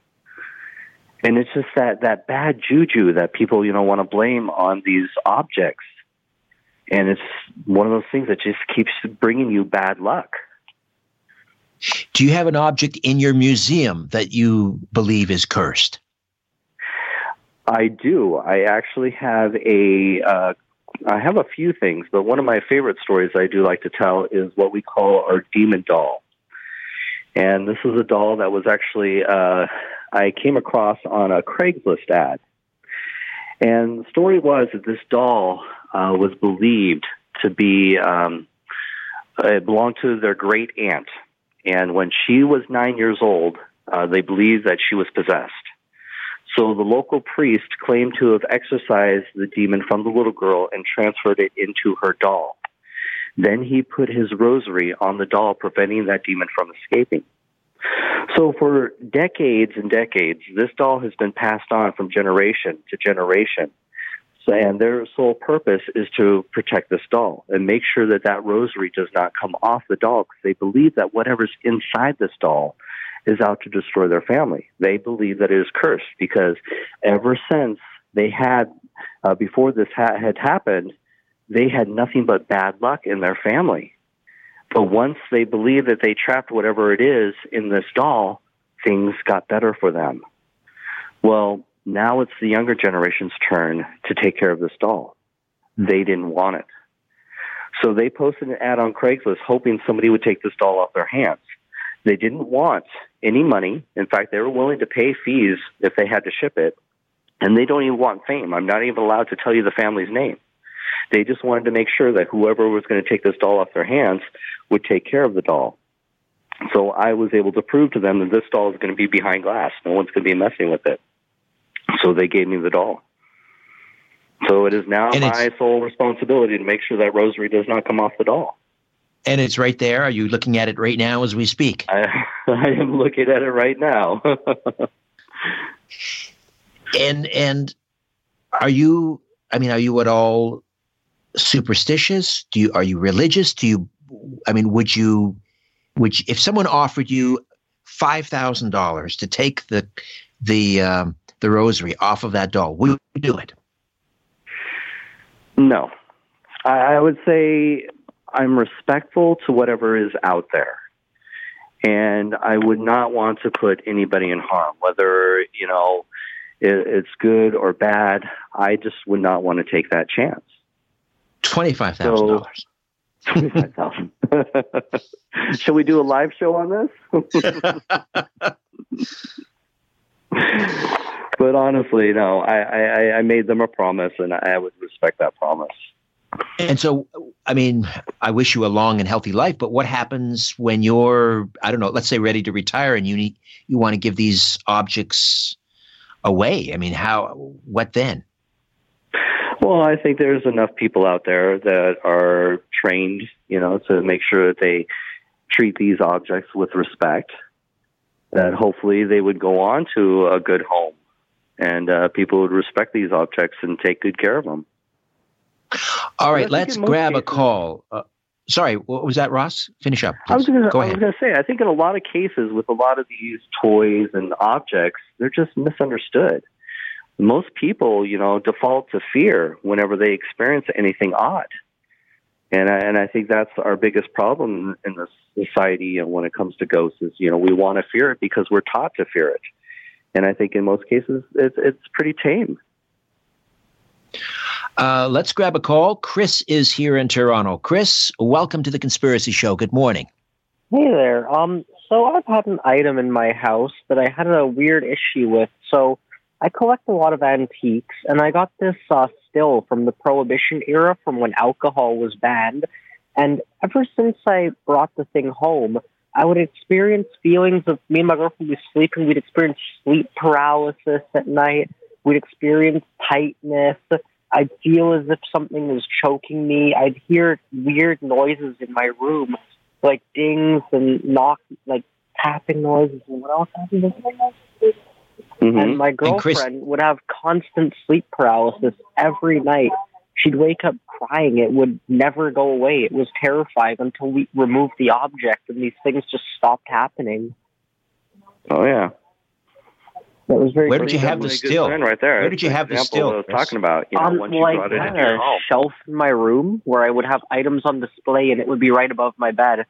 And it's just that, that bad juju that people, you know, want to blame on these objects. And it's one of those things that just keeps bringing you bad luck. Do you have an object in your museum that you believe is cursed? I do. I actually have a, uh, I have a few things, but one of my favorite stories I do like to tell is what we call our demon doll. And this is a doll that was actually, uh, I came across on a Craigslist ad. And the story was that this doll uh, was believed to be, um, it belonged to their great aunt. And when she was nine years old, uh, they believed that she was possessed. So the local priest claimed to have exorcised the demon from the little girl and transferred it into her doll. Then he put his rosary on the doll, preventing that demon from escaping. So for decades and decades, this doll has been passed on from generation to generation. So, and their sole purpose is to protect this doll and make sure that that rosary does not come off the doll, because they believe that whatever's inside this doll is out to destroy their family. They believe that it is cursed because ever since they had, uh, before this ha- had happened, they had nothing but bad luck in their family. But once they believed that they trapped whatever it is in this doll, things got better for them. Well, now it's the younger generation's turn to take care of this doll. They didn't want it. So they posted an ad on Craigslist hoping somebody would take this doll off their hands. They didn't want any money. In fact, they were willing to pay fees if they had to ship it. And they don't even want fame. I'm not even allowed to tell you the family's name. They just wanted to make sure that whoever was going to take this doll off their hands would take care of the doll. So I was able to prove to them that this doll is going to be behind glass. No one's going to be messing with it. So they gave me the doll. So it is now and my sole responsibility to make sure that rosary does not come off the doll. And it's right there. Are you looking at it right now as we speak? I, I am looking at it right now. and and are you, I mean, are you at all superstitious? Do you, are you religious? Do you, I mean, would you, would you, if someone offered you five thousand dollars to take the, the, um, the rosary off of that doll, would you do it? No. I, I would say I'm respectful to whatever is out there. And I would not want to put anybody in harm, whether, you know, it, it's good or bad. I just would not want to take that chance. twenty-five thousand dollars. twenty-five thousand. Shall we do a live show on this? But honestly, no, I, I, I made them a promise, and I would respect that promise. And so, I mean, I wish you a long and healthy life, but what happens when you're, I don't know, let's say ready to retire and you need, you want to give these objects away? I mean, how, what then? Well, I think there's enough people out there that are trained, you know, to make sure that they treat these objects with respect, that hopefully they would go on to a good home, and uh, people would respect these objects and take good care of them. All right, let's grab cases, a call. Uh, sorry, what was that, Ross? Finish up. Please. I was going ahead. to say, I think in a lot of cases with a lot of these toys and objects, they're just misunderstood. Most people, you know, default to fear whenever they experience anything odd. And I, and I think that's our biggest problem in this society, and when it comes to ghosts is, you know, we want to fear it because we're taught to fear it. And I think in most cases, it's, it's pretty tame. Uh, let's grab a call. Chris is here in Toronto. Chris, welcome to the Conspiracy Show. Good morning. Hey there. Um, so I've had an item in my house that I had a weird issue with. So I collect a lot of antiques, and I got this uh, still from the Prohibition era, from when alcohol was banned. And ever since I brought the thing home, I would experience feelings of, me and my girlfriend would be sleeping, we'd experience sleep paralysis at night, we'd experience tightness, I'd feel as if something was choking me, I'd hear weird noises in my room, like dings and knock, like tapping noises, and what else happened? Mm-hmm. And my girlfriend and Chris- would have constant sleep paralysis every night. She'd wake up crying. It would never go away. It was terrifying until we removed the object, and these things just stopped happening. Oh, yeah. That was very Where did you have the still? Right there. Where did you have the still? I was talking about, you know, um, once you like, brought it I into your home. A shelf in my room where I would have items on display, and it would be right above my bed.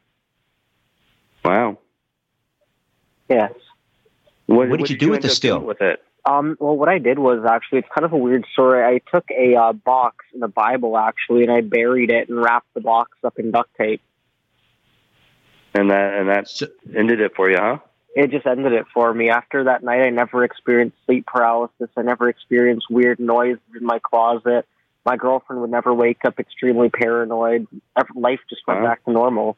Wow. Yes. What, what did you do with the still? With it? Um, well, what I did was actually, it's kind of a weird story. I took a uh, box in a Bible, actually, and I buried it and wrapped the box up in duct tape. And that and that so, ended it for you, huh? It just ended it for me. After that night, I never experienced sleep paralysis. I never experienced weird noises in my closet. My girlfriend would never wake up extremely paranoid. Life just went uh-huh. back to normal.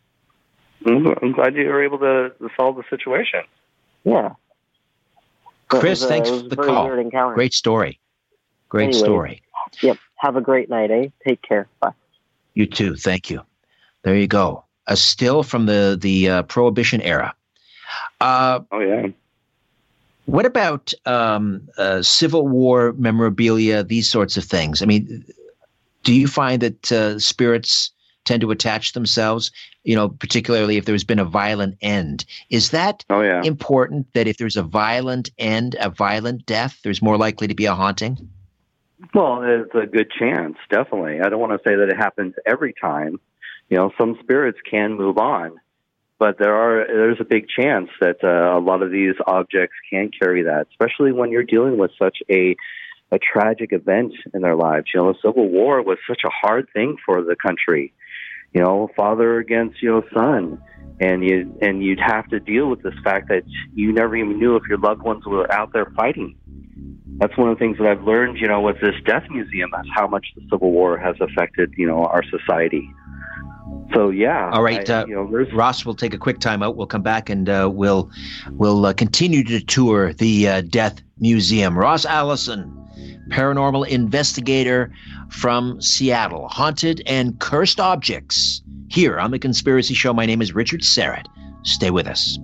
I'm glad you were able to, to solve the situation. Yeah. Chris, a, thanks for the call. Great story. Great anyway, story. Yep. Have a great night, eh? Take care. Bye. You too. Thank you. There you go. A still from the, the uh, Prohibition era. Uh, oh, yeah. What about um, uh, Civil War memorabilia, these sorts of things? I mean, do you find that uh, spirits tend to attach themselves, you know, particularly if there's been a violent end? Is that oh, yeah. important, that if there's a violent end, a violent death, there's more likely to be a haunting? Well, there's a good chance, definitely. I don't want to say that it happens every time. You know, some spirits can move on, but there are there's a big chance that uh, a lot of these objects can carry that, especially when you're dealing with such a a tragic event in their lives. You know, the Civil War was such a hard thing for the country. You know, father against, you know, son. And, you, and you'd have to deal with this fact that you never even knew if your loved ones were out there fighting. That's one of the things that I've learned, you know, with this death museum. That's how much the Civil War has affected, you know, our society. So, yeah. All right. I, uh, you know, Ross, we'll take a quick time out. We'll come back and uh, we'll, we'll uh, continue to tour the uh, Death Museum. Ross Allison, paranormal investigator from Seattle. Haunted and cursed objects here on The Conspiracy Show. My name is Richard Syrett. Stay with us.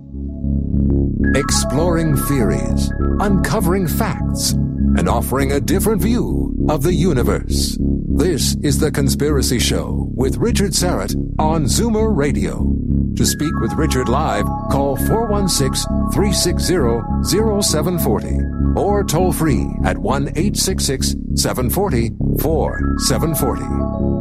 Exploring theories, uncovering facts, and offering a different view of the universe. This is The Conspiracy Show with Richard Syrett on Zoomer Radio. To speak with Richard live, call four one six, three six zero, zero seven four zero or toll free at one eight six six, seven four zero, four seven four zero.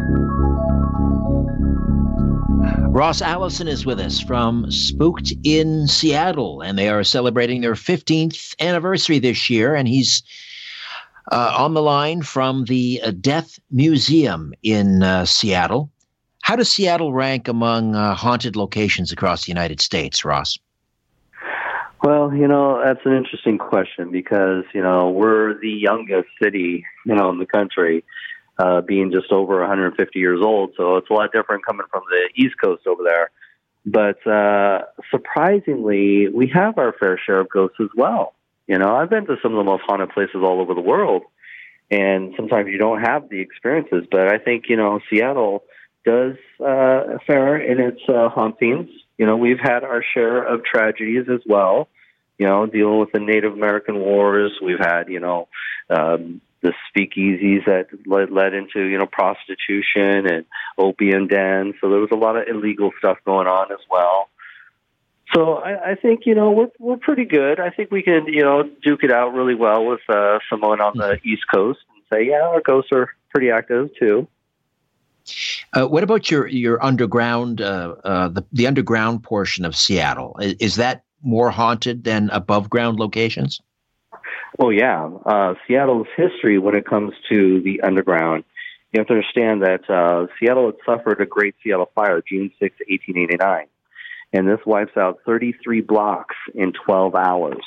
Ross Allison is with us from Spooked in Seattle, and they are celebrating their fifteenth anniversary this year, and he's uh, on the line from the uh, Death Museum in uh, Seattle. how does Seattle rank among uh, haunted locations across the United States, Ross? Well, you know, that's an interesting question because, you know, we're the youngest city, you know, in the country, uh, being just over one hundred fifty years old. So it's a lot different coming from the East Coast over there. But uh, surprisingly, we have our fair share of ghosts as well. You know, I've been to some of the most haunted places all over the world, and sometimes you don't have the experiences. But I think, you know, Seattle does uh, fare in its uh, hauntings. You know, we've had our share of tragedies as well, you know, dealing with the Native American wars. We've had, you know, um, the speakeasies that led, led into, you know, prostitution and opium dens. So there was a lot of illegal stuff going on as well. So I, I think, you know, we're we're pretty good. I think we can, you know, duke it out really well with uh, someone on the East Coast and say, yeah, our ghosts are pretty active too. Uh, what about your your underground, uh, uh, the the underground portion of Seattle? Is, is that more haunted than above ground locations? Oh yeah, uh, Seattle's history when it comes to the underground. You have to understand that uh, Seattle had suffered a Great Seattle Fire, June sixth, eighteen eighty-nine, and this wipes out thirty-three blocks in twelve hours.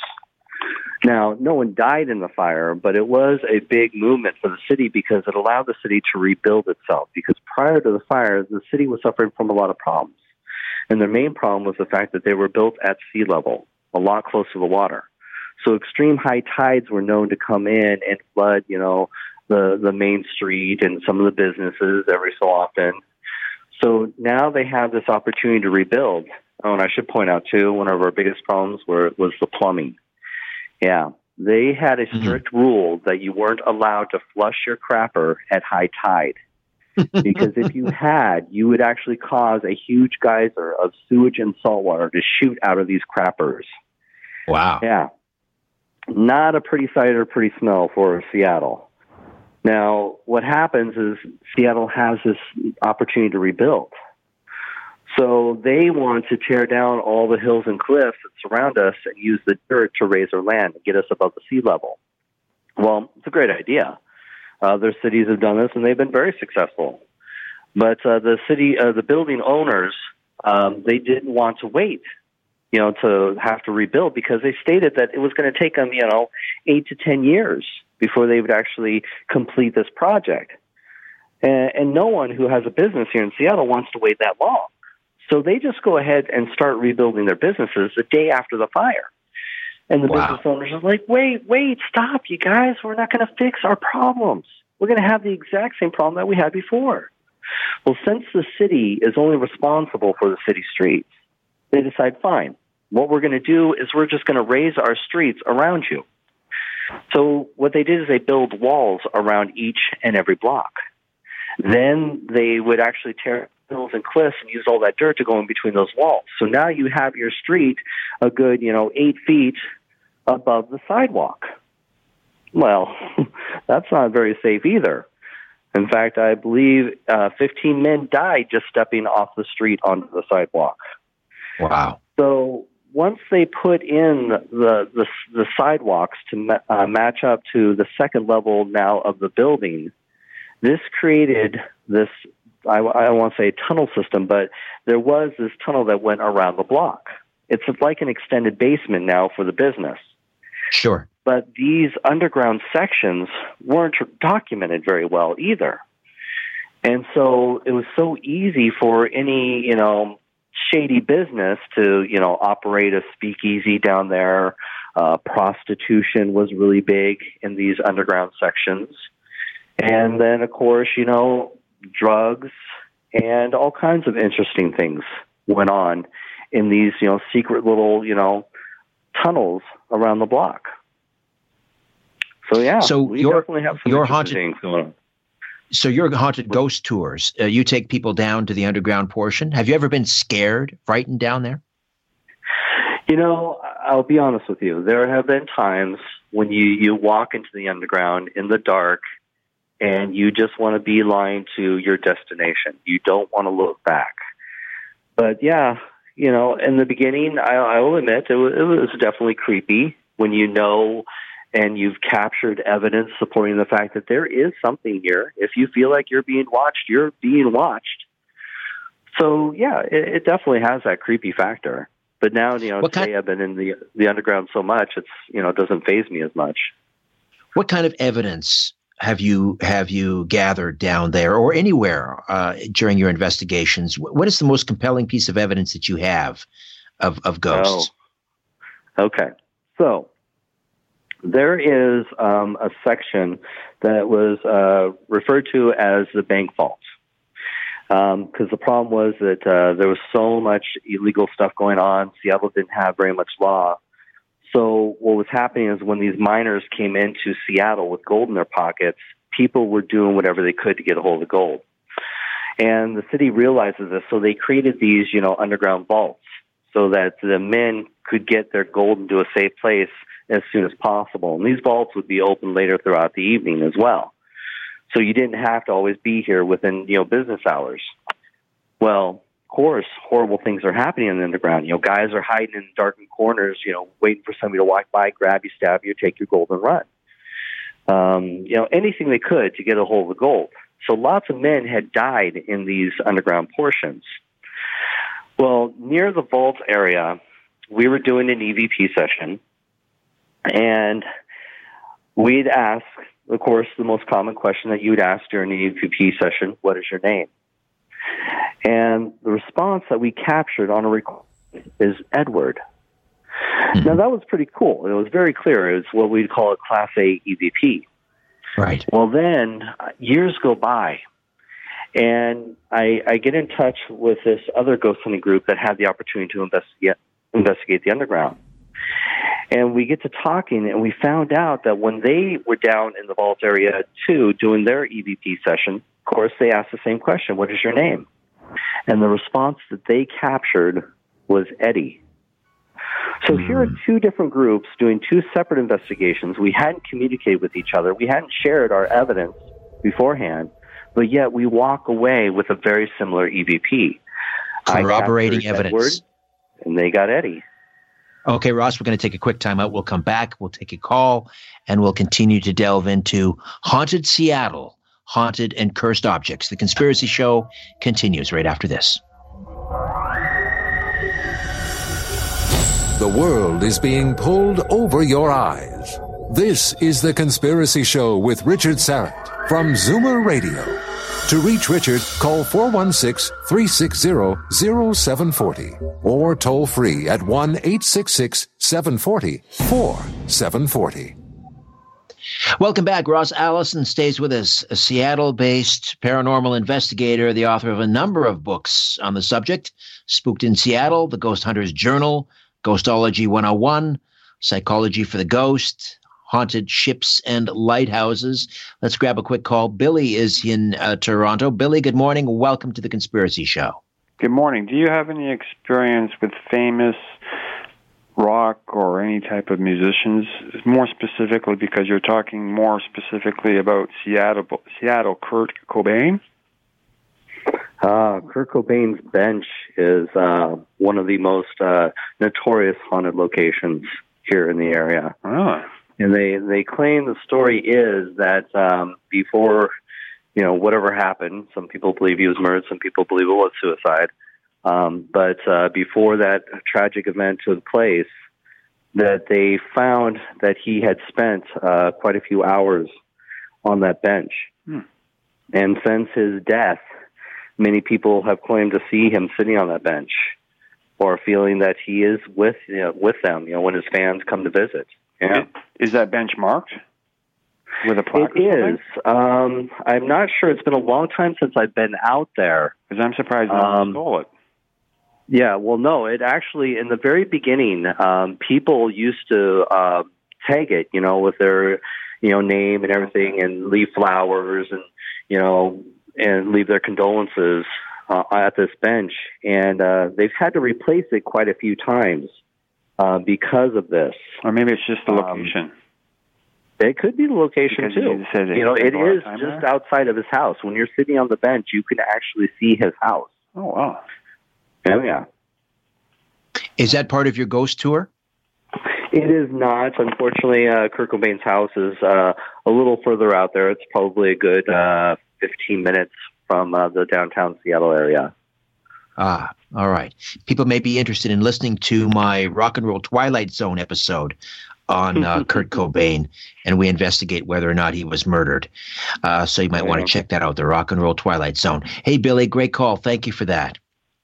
Now, no one died in the fire, but it was a big movement for the city because it allowed the city to rebuild itself. Because prior to the fire, the city was suffering from a lot of problems. And their main problem was the fact that they were built at sea level, a lot close to the water. So extreme high tides were known to come in and flood, you know, the, the main street and some of the businesses every so often. So now they have this opportunity to rebuild. Oh, and I should point out, too, one of our biggest problems were, was the plumbing. Yeah, they had a strict mm-hmm. rule that you weren't allowed to flush your crapper at high tide. Because if you had, you would actually cause a huge geyser of sewage and salt water to shoot out of these crappers. Wow. Yeah. Not a pretty sight or pretty smell for Seattle. Now, what happens is Seattle has this opportunity to rebuild. So they want to tear down all the hills and cliffs that surround us and use the dirt to raise our land and get us above the sea level. Well, it's a great idea. Other cities have done this, and they've been very successful. But uh, the city, uh, the building owners, um, they didn't want to wait, you know, to have to rebuild because they stated that it was going to take them, you know, eight to ten years before they would actually complete this project. And, and no one who has a business here in Seattle wants to wait that long. So they just go ahead and start rebuilding their businesses the day after the fire. And the wow. business owners are like, wait, wait, stop, you guys. We're not going to fix our problems. We're going to have the exact same problem that we had before. Well, since the city is only responsible for the city streets, they decide, fine, what we're going to do is we're just going to raise our streets around you. So what they did is they build walls around each and every block. Then they would actually tear hills and cliffs and use all that dirt to go in between those walls. So now you have your street a good, you know, eight feet above the sidewalk. Well, that's not very safe either. In fact, I believe uh, fifteen men died just stepping off the street onto the sidewalk. Wow. So once they put in the the, the sidewalks to ma- uh, match up to the second level now of the building, this created this, I, I don't want to say tunnel system, but there was this tunnel that went around the block. It's like an extended basement now for the business. Sure. But these underground sections weren't documented very well either. And so it was so easy for any, you know, shady business to, you know, operate a speakeasy down there. Uh, prostitution was really big in these underground sections. And then, of course, you know, drugs and all kinds of interesting things went on in these, you know, secret little, you know, tunnels around the block. So, yeah, so we your, definitely have some your interesting haunted, things going on. So your haunted ghost tours, uh, you take people down to the underground portion. Have you ever been scared, frightened down there? You know, I'll be honest with you. There have been times when you, you walk into the underground in the dark and you just want to beeline to your destination. You don't want to look back. But, yeah, you know, in the beginning, I, I will admit, it was, it was definitely creepy when you know and you've captured evidence supporting the fact that there is something here. If you feel like you're being watched, you're being watched. So yeah, it, it definitely has that creepy factor. But now, you know, What today kind- I've been in the the underground so much, it's you know, it doesn't faze me as much. What kind of evidence have you have you gathered down there or anywhere uh, during your investigations? What is the most compelling piece of evidence that you have of of ghosts? Oh. Okay, so there is um, a section that was uh, referred to as the bank vault. Because um, the problem was that uh, there was so much illegal stuff going on. Seattle didn't have very much law. So what was happening is when these miners came into Seattle with gold in their pockets, people were doing whatever they could to get a hold of gold. And the city realizes this, so they created these, you know, underground vaults so that the men could get their gold into a safe place as soon as possible. And these vaults would be open later throughout the evening as well. So you didn't have to always be here within, you know, business hours. Well, of course, horrible things are happening in the underground. You know, guys are hiding in darkened corners, you know, waiting for somebody to walk by, grab you, stab you, take your gold and run. Um, you know, anything they could to get a hold of the gold. So lots of men had died in these underground portions. Well, near the vault area, we were doing an E V P session, and we'd ask, of course, the most common question that you would ask during an E V P session, what is your name? And the response that we captured on a recording is Edward. Mm-hmm. Now, that was pretty cool. It was very clear. It's what we'd call a Class A E V P. Right. Well, then years go by, and I, I get in touch with this other ghost hunting group that had the opportunity to investigate, investigate the underground. And we get to talking, and we found out that when they were down in the vault area, too, doing their E V P session, of course, they asked the same question, what is your name? And the response that they captured was Eddie. So mm. here are two different groups doing two separate investigations. We hadn't communicated with each other. We hadn't shared our evidence beforehand, but yet we walk away with a very similar E V P. Corroborating evidence. Edward, and they got Eddie. Okay, Ross, we're going to take a quick time out. We'll come back. We'll take a call, and we'll continue to delve into Haunted Seattle, Haunted and Cursed Objects. The Conspiracy Show continues right after this. The world is being pulled over your eyes. This is The Conspiracy Show with Richard Syrett from Zoomer Radio. To reach Richard, call four one six, three six zero, zero seven four zero or toll free at one eight six six, seven four zero, four seven four zero. Welcome back. Ross Allison stays with us, a Seattle-based paranormal investigator, the author of a number of books on the subject: Spooked in Seattle, The Ghost Hunter's Journal, Ghostology one oh one, Psychology for the Ghost, Haunted Ships and Lighthouses. Let's grab a quick call. Billy is in uh, Toronto. Billy, good morning. Welcome to The Conspiracy Show. Good morning. Do you have any experience with famous rock or any type of musicians? More specifically, because you're talking more specifically about Seattle, Seattle Kurt Cobain? Uh, Kurt Cobain's bench is uh, one of the most uh, notorious haunted locations here in the area. Oh. And they, they claim the story is that um, before, you know, whatever happened, some people believe he was murdered, some people believe it was suicide. Um, but uh, before that tragic event took place, that they found that he had spent uh, quite a few hours on that bench. Hmm. And since his death, many people have claimed to see him sitting on that bench or feeling that he is with you know, with them, you know, when his fans come to visit. Yeah. Is that bench marked with a plaque? It is. Um, I'm not sure. It's been a long time since I've been out there. Because I'm surprised no one um, stole it. Yeah, well, no. It actually, in the very beginning, um, people used to uh, tag it, you know, with their, you know, name and everything, and leave flowers and, you know, and leave their condolences uh, at this bench. And uh, they've had to replace it quite a few times. Uh, because of this. Or maybe it's just the location. Um, it could be the location, because too. You, you know, it is just there? outside of his house. When you're sitting on the bench, you can actually see his house. Oh, wow. Oh, yeah. Is that part of your ghost tour? It is not. Unfortunately, uh, Kurt Cobain's house is uh, a little further out there. It's probably a good uh, fifteen minutes from uh, the downtown Seattle area. Ah, all right. People may be interested in listening to my Rock and Roll Twilight Zone episode on uh, Kurt Cobain, and we investigate whether or not he was murdered. Uh, so you might want to check that out, the Rock and Roll Twilight Zone. Hey, Billy, great call. Thank you for that.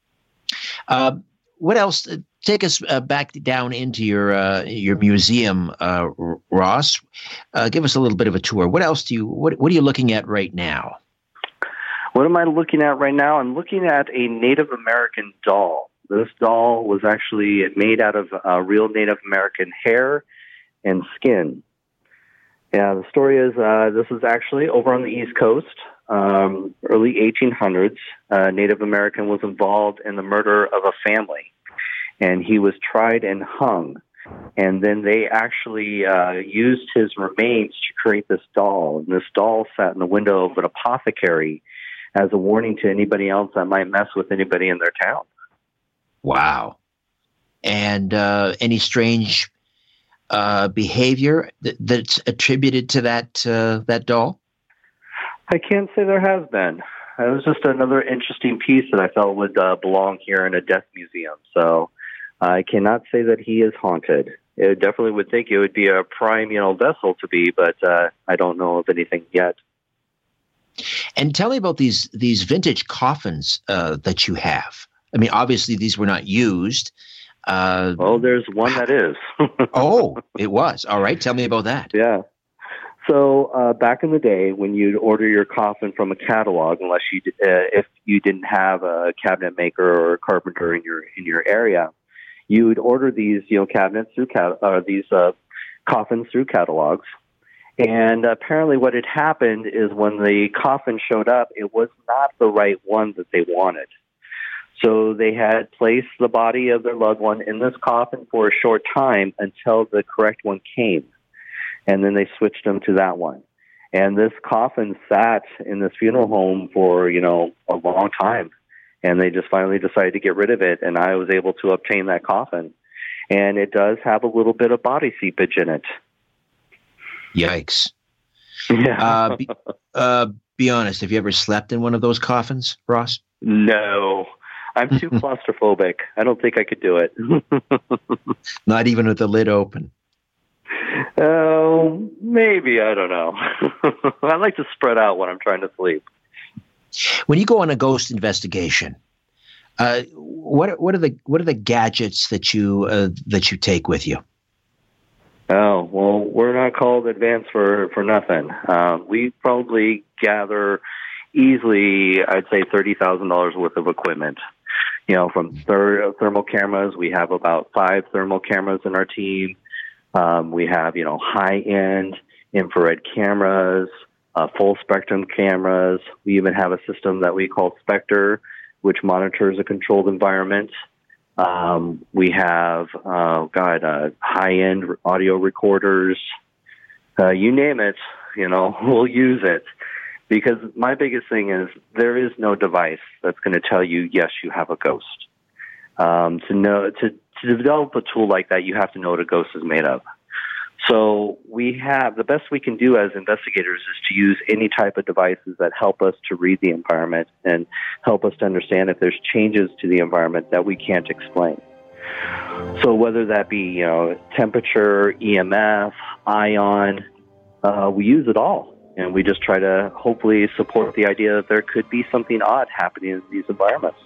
Uh, what else? Take us uh, back down into your uh, your museum, uh, Ross. Uh, give us a little bit of a tour. What else do you? What What are you looking at right now? What am I looking at right now? I'm looking at a Native American doll. This doll was actually made out of uh, real Native American hair and skin. Yeah, the story is uh, this is actually over on the East Coast, um, early eighteen hundreds. Uh, Native American was involved in the murder of a family, and he was tried and hung. And then they actually uh, used his remains to create this doll. And this doll sat in the window of an apothecary as a warning to anybody else that might mess with anybody in their town. Wow. And uh, any strange uh, behavior th- that's attributed to that uh, that doll? I can't say there has been. It was just another interesting piece that I felt would uh, belong here in a death museum. So I cannot say that he is haunted. It definitely would think it would be a prime, you know, vessel to be, but uh, I don't know of anything yet. And tell me about these these vintage coffins uh, that you have. I mean, obviously these were not used. Uh, well, there's one that is. Oh, it was. All right. Tell me about that. Yeah. So uh, back in the day, when you'd order your coffin from a catalog, unless you uh, if you didn't have a cabinet maker or a carpenter in your in your area, you would order these, you know, cabinets through cat uh, these uh, coffins through catalogs. And apparently what had happened is when the coffin showed up, it was not the right one that they wanted. So they had placed the body of their loved one in this coffin for a short time until the correct one came. And then they switched them to that one. And this coffin sat in this funeral home for, you know, a long time. And they just finally decided to get rid of it. And I was able to obtain that coffin. And it does have a little bit of body seepage in it. Yikes. Yeah. uh, be, uh, be honest. Have you ever slept in one of those coffins, Ross? No. I'm too claustrophobic. I don't think I could do it. Not even with the lid open? Oh, maybe. I don't know. I like to spread out when I'm trying to sleep. When you go on a ghost investigation, uh, what what are the what are the gadgets that you uh, that you take with you? Oh, well, we're not called advanced for, for nothing. Um, we probably gather easily, I'd say, thirty thousand dollars worth of equipment. You know, from thir- thermal cameras, we have about five thermal cameras in our team. Um, we have, you know, high-end infrared cameras, uh, full-spectrum cameras. We even have a system that we call Spectre, which monitors a controlled environment. Um, we have, uh, God, uh, high-end audio recorders. Uh, you name it, you know, we'll use it. Because my biggest thing is there is no device that's going to tell you, yes, you have a ghost. Um, to know to, to develop a tool like that, you have to know what a ghost is made of. So we have the best we can do as investigators is to use any type of devices that help us to read the environment and help us to understand if there's changes to the environment that we can't explain. So whether that be, you know, temperature, E M F, ion, uh, we use it all. And we just try to hopefully support the idea that there could be something odd happening in these environments.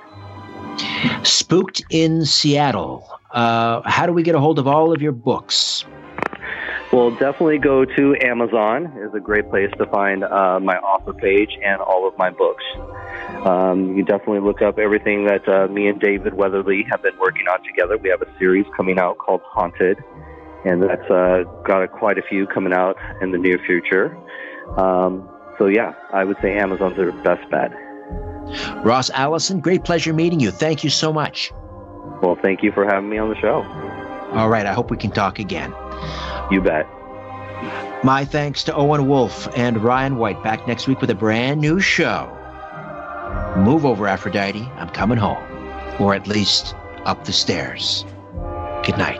Spooked in Seattle. Uh, how do we get a hold of all of your books? Well, definitely go to Amazon. It's a great place to find uh, my author page and all of my books. Um, you can definitely look up everything that uh, me and David Weatherly have been working on together. We have a series coming out called Haunted, and that's uh, got a, quite a few coming out in the near future. Um, so, yeah, I would say Amazon's their best bet. Ross Allison, great pleasure meeting you. Thank you so much. Well, thank you for having me on the show. All right, I hope we can talk again. You bet. My thanks to Owen Wolf and Ryan White. Back next week with a brand new show. Move over, Aphrodite. I'm coming home. Or at least up the stairs. Good night.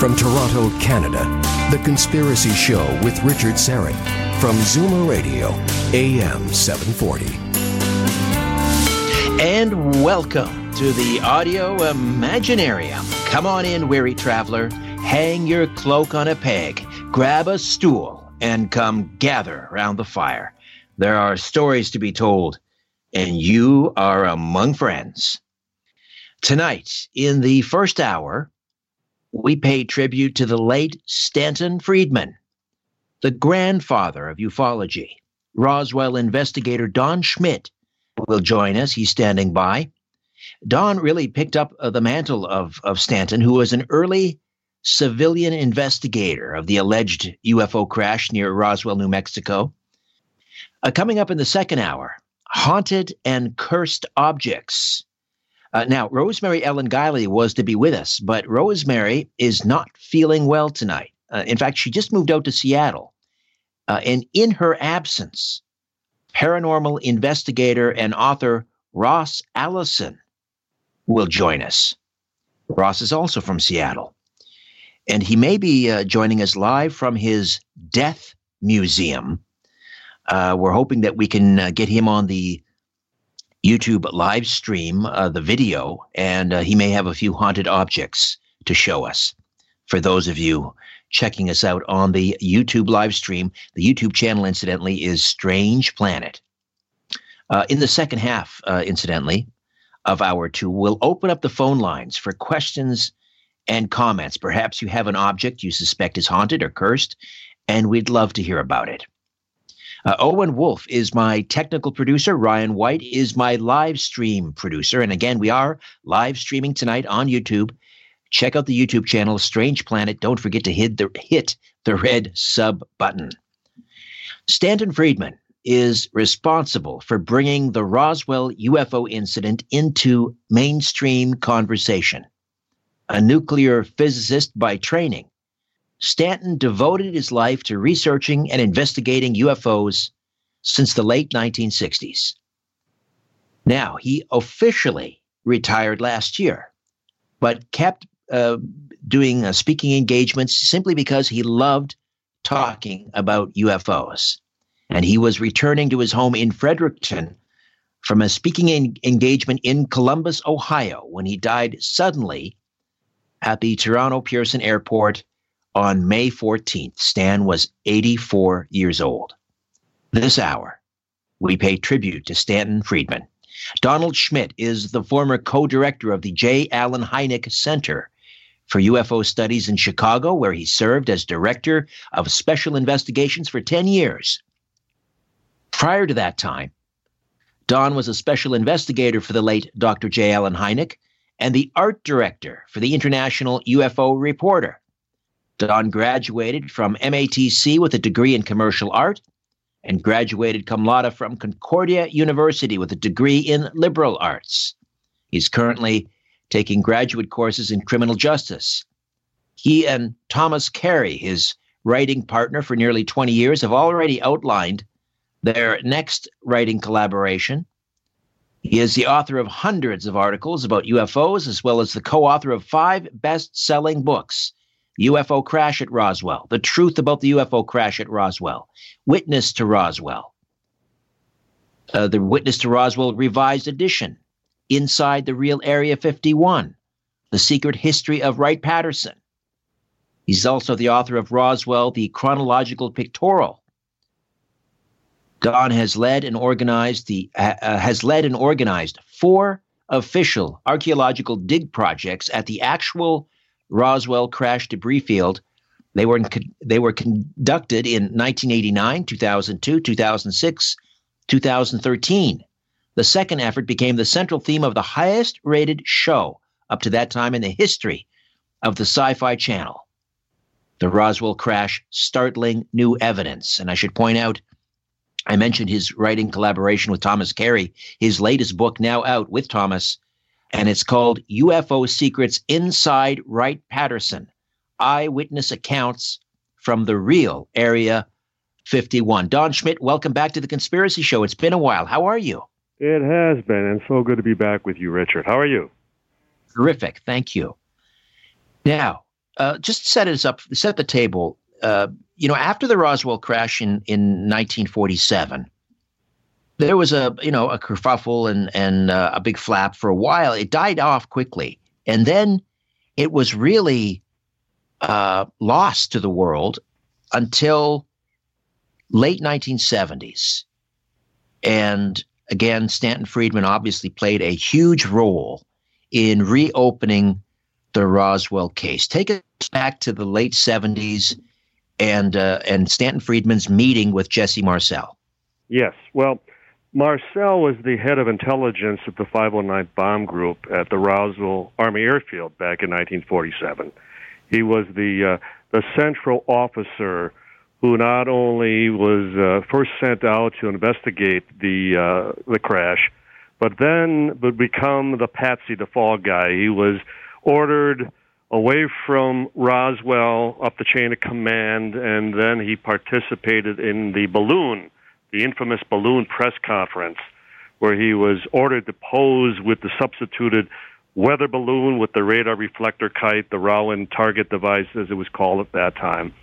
From Toronto, Canada, The Conspiracy Show with Richard Syrett from Zoomer Radio, A M seven forty. And welcome to the Audio Imaginarium. Come on in, weary traveler. Hang your cloak on a peg, grab a stool, and come gather around the fire. There are stories to be told, and you are among friends. Tonight, in the first hour, we pay tribute to the late Stanton Friedman, the grandfather of ufology. Roswell investigator Don Schmitt will join us. He's standing by. Don really picked up uh, the mantle of, of Stanton, who was an early civilian investigator of the alleged U F O crash near Roswell, New Mexico. Uh, coming up in the second hour, haunted and cursed objects. Uh, now, Rosemary Ellen Guiley was to be with us, but Rosemary is not feeling well tonight. Uh, in fact, she just moved out to Seattle. Uh, and in her absence, paranormal investigator and author Ross Allison will join us. Ross is also from Seattle. And he may be uh, joining us live from his death museum. Uh, we're hoping that we can uh, get him on the YouTube live stream, uh, the video, and uh, he may have a few haunted objects to show us. For those of you checking us out on the YouTube live stream, the YouTube channel, incidentally, is Strange Planet. Uh, in the second half, uh, incidentally, of hour two, we'll open up the phone lines for questions and comments. Perhaps you have an object you suspect is haunted or cursed, and we'd love to hear about it. Uh, Owen Wolf is my technical producer. Ryan White is my live stream producer. And again, we are live streaming tonight on YouTube. Check out the YouTube channel, Strange Planet. Don't forget to hit the, hit the red sub button. Stanton Friedman is responsible for bringing the Roswell U F O incident into mainstream conversation. A nuclear physicist by training, Stanton devoted his life to researching and investigating U F Os since the late nineteen sixties. Now, he officially retired last year, but kept uh, doing uh, speaking engagements simply because he loved talking about U F Os. And he was returning to his home in Fredericton from a speaking en- engagement in Columbus, Ohio, when he died suddenly at the Toronto Pearson Airport on May fourteenth. Stan was eighty-four years old. This hour, we pay tribute to Stanton Friedman. Donald Schmitt is the former co-director of the J. Allen Hynek Center for U F O Studies in Chicago, where he served as director of special investigations for ten years. Prior to that time, Don was a special investigator for the late Doctor J. Allen Hynek and the art director for the International U F O Reporter. Don graduated from M A T C with a degree in commercial art and graduated cum laude from Concordia University with a degree in liberal arts. He's currently taking graduate courses in criminal justice. He and Thomas Carey, his writing partner for nearly twenty years, have already outlined their next writing collaboration. He is the author of hundreds of articles about U F Os, as well as the co-author of five best-selling books: U F O Crash at Roswell, The Truth About the U F O Crash at Roswell, Witness to Roswell, uh, the Witness to Roswell Revised Edition, Inside the Real Area fifty-one, The Secret History of Wright-Patterson. He's also the author of Roswell, The Chronological Pictorial. Don has led and organized the uh, has led and organized four official archaeological dig projects at the actual Roswell crash debris field. They were in, they were conducted in nineteen eighty-nine, two thousand two, two thousand six, two thousand thirteen. The second effort became the central theme of the highest-rated show up to that time in the history of the Sci-Fi Channel, The Roswell Crash: Startling New Evidence. And I should point out, I mentioned his writing collaboration with Thomas Carey, his latest book now out with Thomas, and it's called U F O Secrets Inside Wright-Patterson, Eyewitness Accounts from the Real Area fifty-one. Don Schmitt, welcome back to The Conspiracy Show. It's been a while. How are you? It has been, and so good to be back with you, Richard. How are you? Terrific. Thank you. Now, uh, just set us up, set the table. Uh, you know, after the Roswell crash in, in nineteen forty-seven, there was a, you know, a kerfuffle and, and uh, a big flap for a while. It died off quickly. And then it was really uh, lost to the world until late nineteen seventies. And again, Stanton Friedman obviously played a huge role in reopening the Roswell case. Take us back to the late seventies and uh, and Stanton Friedman's meeting with Jesse Marcel. Yes. Well, Marcel was the head of intelligence at the five oh nine Bomb Group at the Roswell Army Airfield back in nineteen forty-seven. He was the uh, the central officer who not only was uh, first sent out to investigate the uh, the crash, but then would become the patsy, the fall guy. He was ordered away from Roswell up the chain of command, and then he participated in the balloon, the infamous balloon press conference, where he was ordered to pose with the substituted weather balloon with the radar reflector kite, the Rowan target device, as it was called at that time,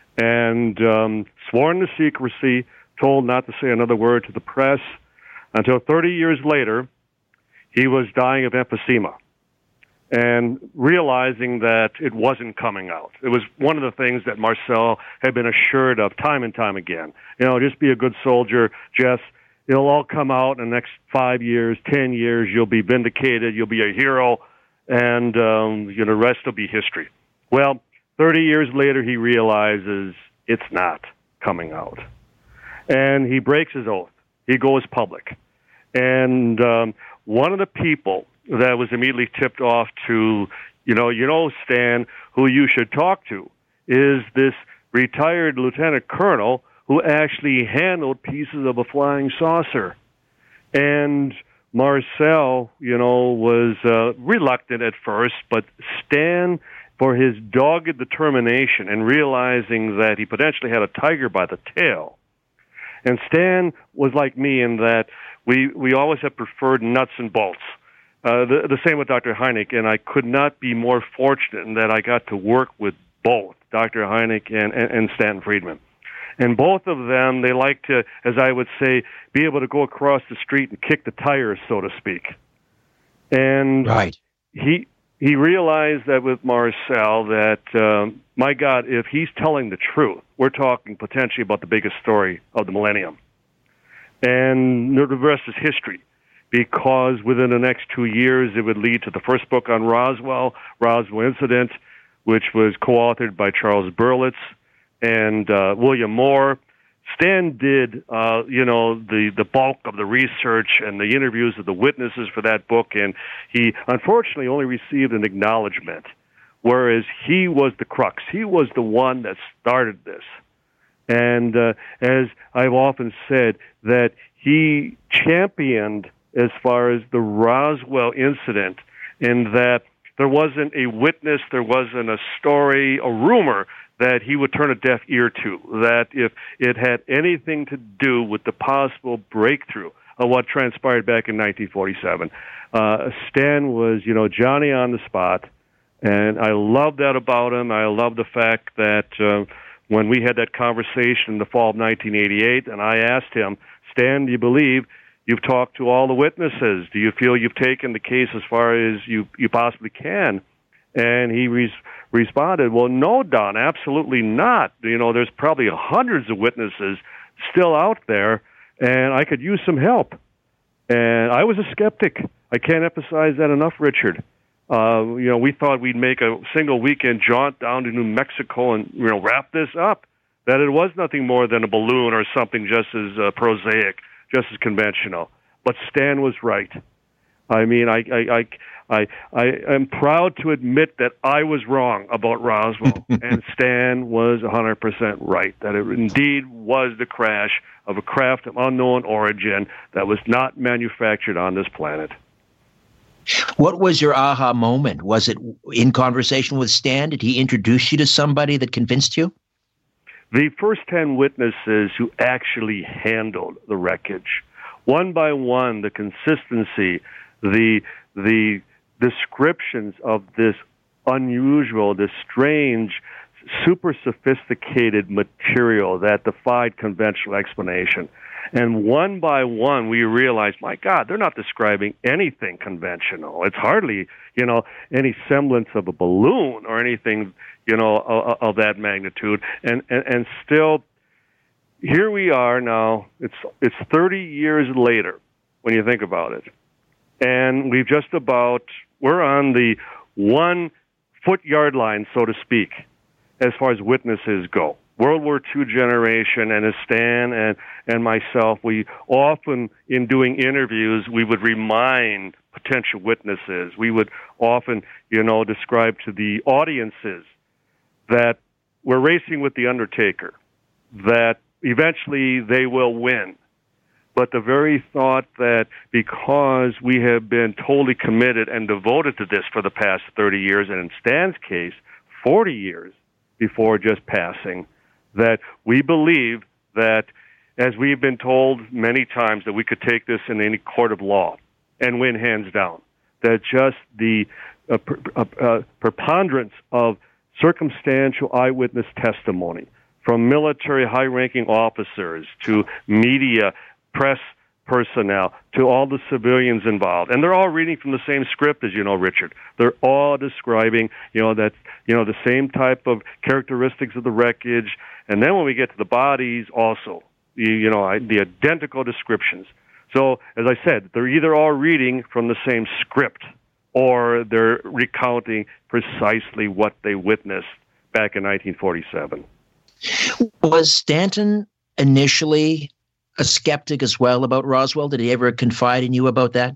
and um, sworn to secrecy, told not to say another word to the press, until thirty years later, he was dying of emphysema and realizing that it wasn't coming out. It was one of the things that Marcel had been assured of time and time again. You know, just be a good soldier, Jess. It'll all come out in the next five years, ten years. You'll be vindicated. You'll be a hero, and um, you know, the rest will be history. Well, thirty years later, he realizes it's not coming out. And he breaks his oath. He goes public. And um, one of the people that was immediately tipped off to, you know, you know, Stan, who you should talk to, is this retired lieutenant colonel who actually handled pieces of a flying saucer. And Marcel, you know, was uh, reluctant at first, but Stan, for his dogged determination and realizing that he potentially had a tiger by the tail. And Stan was like me in that we, we always have preferred nuts and bolts. Uh, the, the same with Doctor Hynek, and I could not be more fortunate in that I got to work with both Doctor Hynek and, and, and Stanton Friedman. And both of them, they like to, as I would say, be able to go across the street and kick the tires, so to speak. And right. he he realized that with Marcel that, um, my God, if he's telling the truth, we're talking potentially about the biggest story of the millennium. And the rest is history, because within the next two years, it would lead to the first book on Roswell, Roswell Incident, which was co-authored by Charles Berlitz and uh, William Moore. Stan did, uh, you know, the, the bulk of the research and the interviews of the witnesses for that book, and he unfortunately only received an acknowledgement, whereas he was the crux. He was the one that started this. And uh, as I've often said, that he championed as far as the Roswell incident, in that there wasn't a witness, there wasn't a story, a rumor that he would turn a deaf ear to, that if it had anything to do with the possible breakthrough of what transpired back in nineteen forty-seven. Uh, Stan was, you know, Johnny on the spot, and I love that about him. I love the fact that uh, when we had that conversation in the fall of nineteen eighty-eight, and I asked him, Stan, do you believe you've talked to all the witnesses? Do you feel you've taken the case as far as you, you possibly can? And he res- responded, well, no, Don, absolutely not. You know, there's probably hundreds of witnesses still out there, and I could use some help. And I was a skeptic. I can't emphasize that enough, Richard. Uh, you know, we thought we'd make a single weekend jaunt down to New Mexico and, you know, wrap this up, that it was nothing more than a balloon or something just as uh, prosaic, just as conventional. But Stan was right. I mean, I, I, I, I, I am proud to admit that I was wrong about Roswell, and Stan was one hundred percent right, that it indeed was the crash of a craft of unknown origin that was not manufactured on this planet. What was your aha moment? Was it in conversation with Stan? Did he introduce you to somebody that convinced you? The first ten witnesses who actually handled the wreckage, one by one, the consistency, the the descriptions of this unusual, this strange, super sophisticated material that defied conventional explanation. And one by one, we realized, my God, they're not describing anything conventional. It's hardly, you know, any semblance of a balloon or anything, you know, of, of that magnitude. And, and and still, here we are now. It's it's thirty years later when you think about it, and we've just about we're on the one foot yard line, so to speak, as far as witnesses go. World War Two generation, and as Stan and, and myself, we often, in doing interviews, we would remind potential witnesses. We would often, you know, describe to the audiences that we're racing with the Undertaker, that eventually they will win. But the very thought that because we have been totally committed and devoted to this for the past thirty years, and in Stan's case, forty years before just passing, that we believe that, as we've been told many times, that we could take this in any court of law and win hands down, that just the uh, per, uh, uh, preponderance of circumstantial eyewitness testimony from military high-ranking officers to media, press personnel, to all the civilians involved. And they're all reading from the same script, as you know, Richard. They're all describing, you know, that, you know, the same type of characteristics of the wreckage. And then when we get to the bodies, also, you, you know, the identical descriptions. So, as I said, they're either all reading from the same script or they're recounting precisely what they witnessed back in nineteen forty-seven. Was Stanton initially a skeptic as well about Roswell? Did he ever confide in you about that?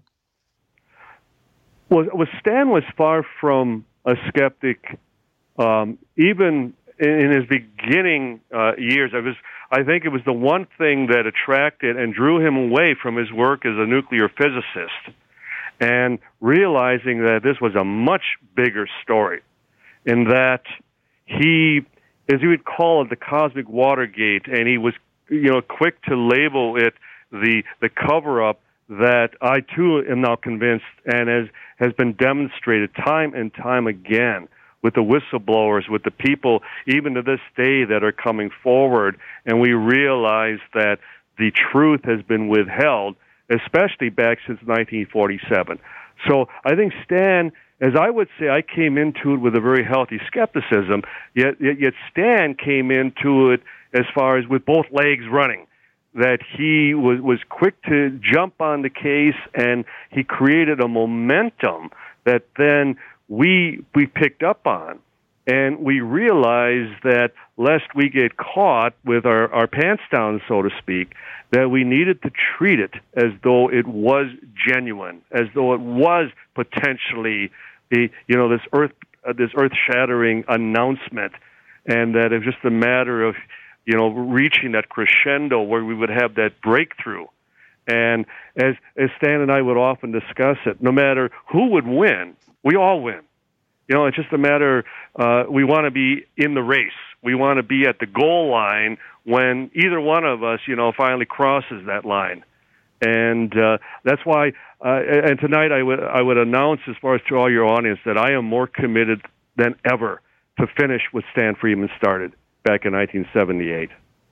Well, well Stan was far from a skeptic, um, even in his beginning uh, years. I was, I think it was the one thing that attracted and drew him away from his work as a nuclear physicist, and realizing that this was a much bigger story, in that he, as he would call it, the cosmic Watergate, and he was, you know, quick to label it the the cover-up that I too am now convinced, and as has been demonstrated time and time again with the whistleblowers, with the people even to this day that are coming forward, and we realize that the truth has been withheld, especially back since nineteen forty-seven. So I think Stan, as I would say, I came into it with a very healthy skepticism, yet, yet, yet Stan came into it as far as with both legs running, that he was, was quick to jump on the case, and he created a momentum that then we we picked up on. And we realized that lest we get caught with our, our pants down, so to speak, that we needed to treat it as though it was genuine, as though it was potentially the, you know, this earth uh, this earth-shattering announcement, and that it was just a matter of, you know, reaching that crescendo where we would have that breakthrough. And as as Stan and I would often discuss it, no matter who would win, we all win. You know, it's just a matter, uh, we want to be in the race. We want to be at the goal line when either one of us, you know, finally crosses that line. And uh, that's why, uh, and tonight I would I would announce, as far as to all your audience, that I am more committed than ever to finish what Stan Friedman started back in nineteen seventy-eight.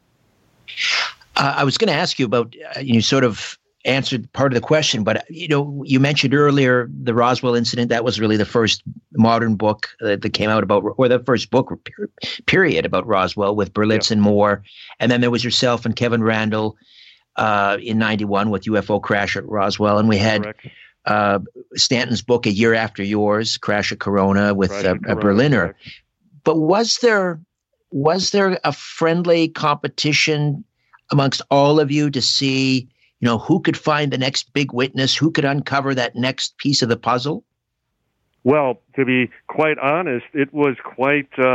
Uh, I was going to ask you about, uh, you sort of answered part of the question, but, you know, you mentioned earlier the Roswell incident. That was really the first modern book uh, that came out about, or the first book period about Roswell with Berlitz yeah. and Moore. And then there was yourself and Kevin Randall uh, in ninety-one with U F O Crash at Roswell. And we had uh, Stanton's book a year after yours, Crash at Corona, with uh, a Berliner. Correct. But was there was there a friendly competition amongst all of you to see, you know, who could find the next big witness, who could uncover that next piece of the puzzle? Well, to be quite honest, it was quite, uh,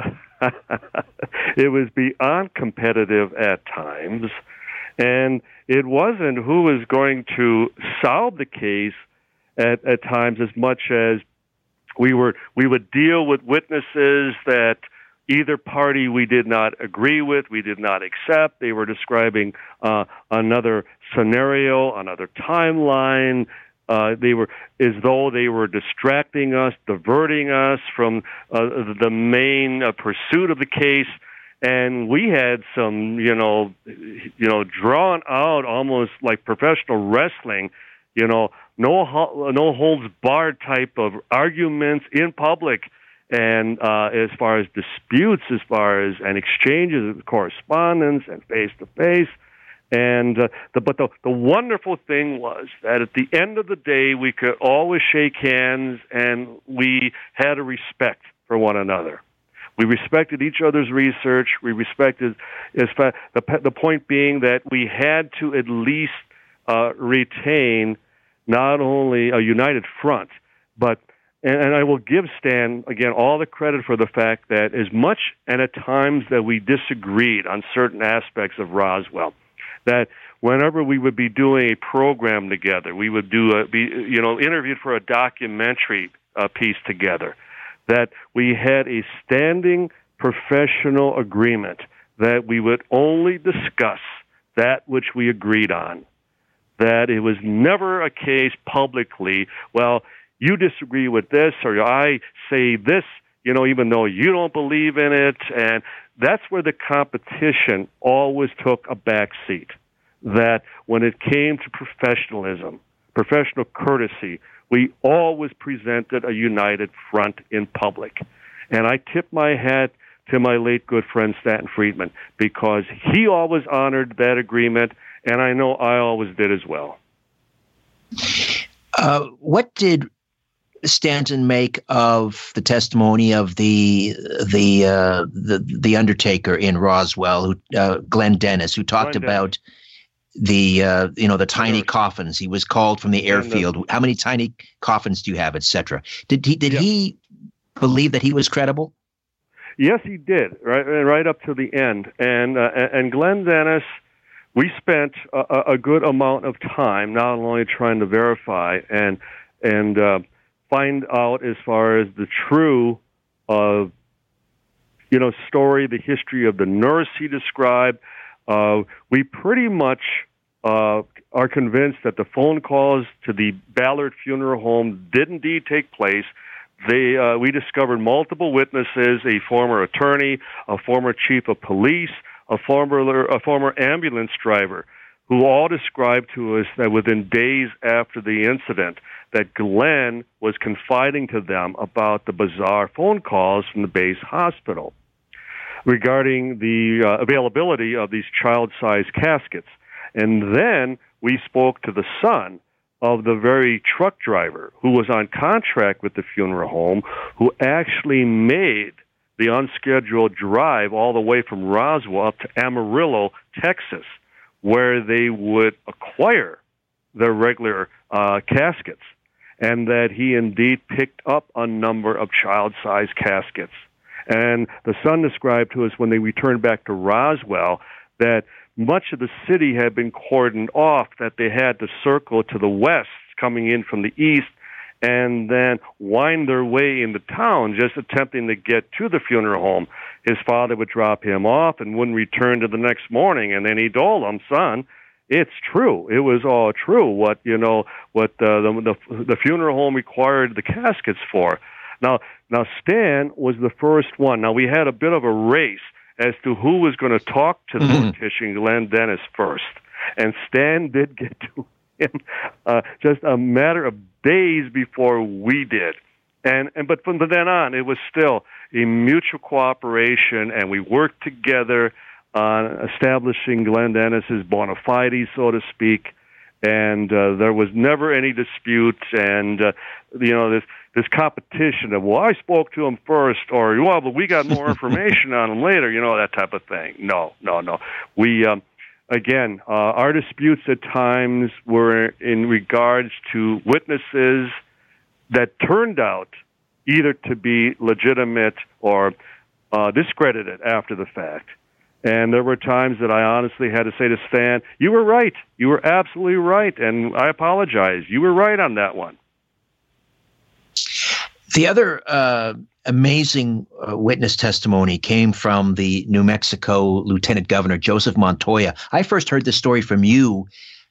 it was beyond competitive at times. And it wasn't who was going to solve the case at, at times as much as we were, we would deal with witnesses that either party we did not agree with, we did not accept. They were describing uh, another scenario, another timeline, Uh, they were as though they were distracting us, diverting us from uh, the main uh, pursuit of the case. And we had some, you know, you know, drawn out, almost like professional wrestling, you know, no no holds barred type of arguments in public, and uh, as far as disputes, as far as and exchanges of correspondence and face to face. And uh, the, but the the wonderful thing was that at the end of the day, we could always shake hands, and we had a respect for one another. We respected each other's research. We respected, as far, the the point being that we had to at least uh, retain not only a united front, but and, and I will give Stan again all the credit for the fact that as much and at times that we disagreed on certain aspects of Roswell, that whenever we would be doing a program together, we would do a, be you know interviewed for a documentary uh, piece together, that we had a standing professional agreement that we would only discuss that which we agreed on, that it was never a case publicly, well, you disagree with this, or I say this, you know, even though you don't believe in it, and that's where the competition always took a back seat, that when it came to professionalism, professional courtesy, we always presented a united front in public. And I tip my hat to my late good friend Stanton Friedman, because he always honored that agreement, and I know I always did as well. Uh, what did Stanton make of the testimony of the the uh, the, the undertaker in Roswell, who, uh, Glenn Dennis, who talked Glenn about Dennis. the uh, you know the tiny coffins? He was called from the airfield. How many tiny coffins do you have, et cetera? Did he did yeah. he believe that he was credible? Yes, he did. Right, right up to the end. And uh, and Glenn Dennis, we spent a, a good amount of time not only trying to verify and and uh, find out as far as the true, uh, you know, story, the history of the nurse he described. Uh, we pretty much uh, are convinced that the phone calls to the Ballard Funeral Home did indeed take place. They, uh, we discovered multiple witnesses, a former attorney, a former chief of police, a former, a former ambulance driver, who all described to us that within days after the incident, that Glenn was confiding to them about the bizarre phone calls from the base hospital regarding the uh, availability of these child-sized caskets. And then we spoke to the son of the very truck driver who was on contract with the funeral home, who actually made the unscheduled drive all the way from Roswell up to Amarillo, Texas, where they would acquire their regular uh, caskets, and that he indeed picked up a number of child-sized caskets. And the son described to us when they returned back to Roswell that much of the city had been cordoned off, that they had to circle to the west, coming in from the east, and then wind their way into town, just attempting to get to the funeral home. His father would drop him off and wouldn't return to the next morning, and then he told him, son, it's true. It was all true, what, you know, what uh, the, the, the funeral home required the caskets for. Now, now Stan was the first one. Now, we had a bit of a race as to who was going to talk to the Mm-hmm. mortician, Glenn Dennis, first. And Stan did get to him uh, just a matter of days before we did. And, and but from then on, it was still a mutual cooperation, and we worked together on establishing Glenn Dennis's bona fides, so to speak. And uh, there was never any dispute, and uh, you know this this competition of, well, I spoke to him first, or well, but we got more information on him later, you know, that type of thing. No, no, no. We um, again, uh, our disputes at times were in regards to witnesses that turned out either to be legitimate or uh, discredited after the fact. And there were times that I honestly had to say to Stan, you were right. You were absolutely right. And I apologize. You were right on that one. The other uh, amazing uh, witness testimony came from the New Mexico Lieutenant Governor, Joseph Montoya. I first heard this story from you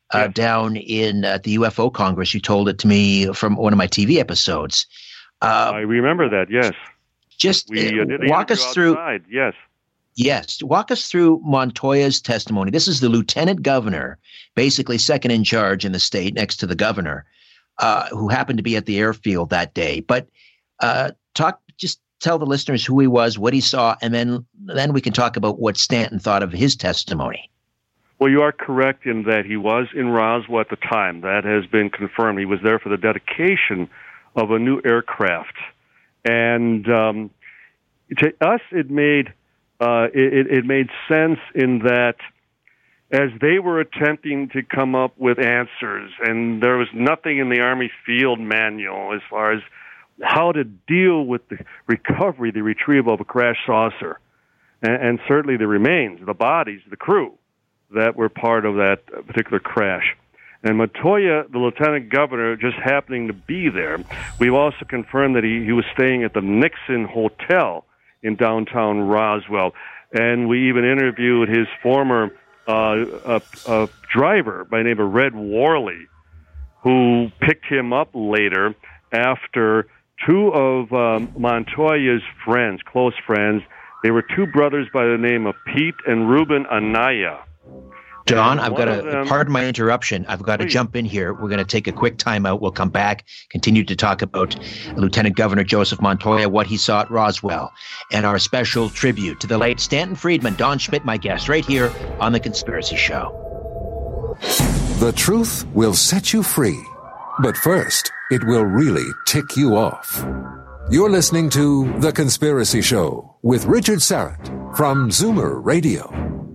uh, Yes. down in at the U F O Congress. You told it to me from one of my T V episodes. Uh, I remember that. Yes, just we uh, uh, did the walk us interview through. outside. Yes. Yes, walk us through Montoya's testimony. This is the lieutenant governor, basically second in charge in the state, next to the governor, uh, who happened to be at the airfield that day. But uh, talk, just tell the listeners who he was, what he saw, and then then we can talk about what Stanton thought of his testimony. Well, you are correct in that he was in Roswell at the time. That has been confirmed. He was there for the dedication of a new aircraft. And um, to us, it made uh, it, it made sense in that as they were attempting to come up with answers, and there was nothing in the Army field manual as far as how to deal with the recovery, the retrieval of a crash saucer, and, and certainly the remains, the bodies, the crew that were part of that particular crash. And Montoya, the lieutenant governor, just happening to be there. We've also confirmed that he, he was staying at the Nixon Hotel in downtown Roswell. And we even interviewed his former uh, uh, uh, driver by the name of Red Worley, who picked him up later after two of um, Montoya's friends, close friends. They were two brothers by the name of Pete and Ruben Anaya. Don, And I've one got of to, them- pardon my interruption. I've got to Please. jump in here. We're going to take a quick timeout. We'll come back, continue to talk about Lieutenant Governor Joseph Montoya, what he saw at Roswell, and our special tribute to the late Stanton Friedman. Don Schmitt, my guest, right here on The Conspiracy Show. The truth will set you free. But first, it will really tick you off. You're listening to The Conspiracy Show with Richard Syrett from Zoomer Radio.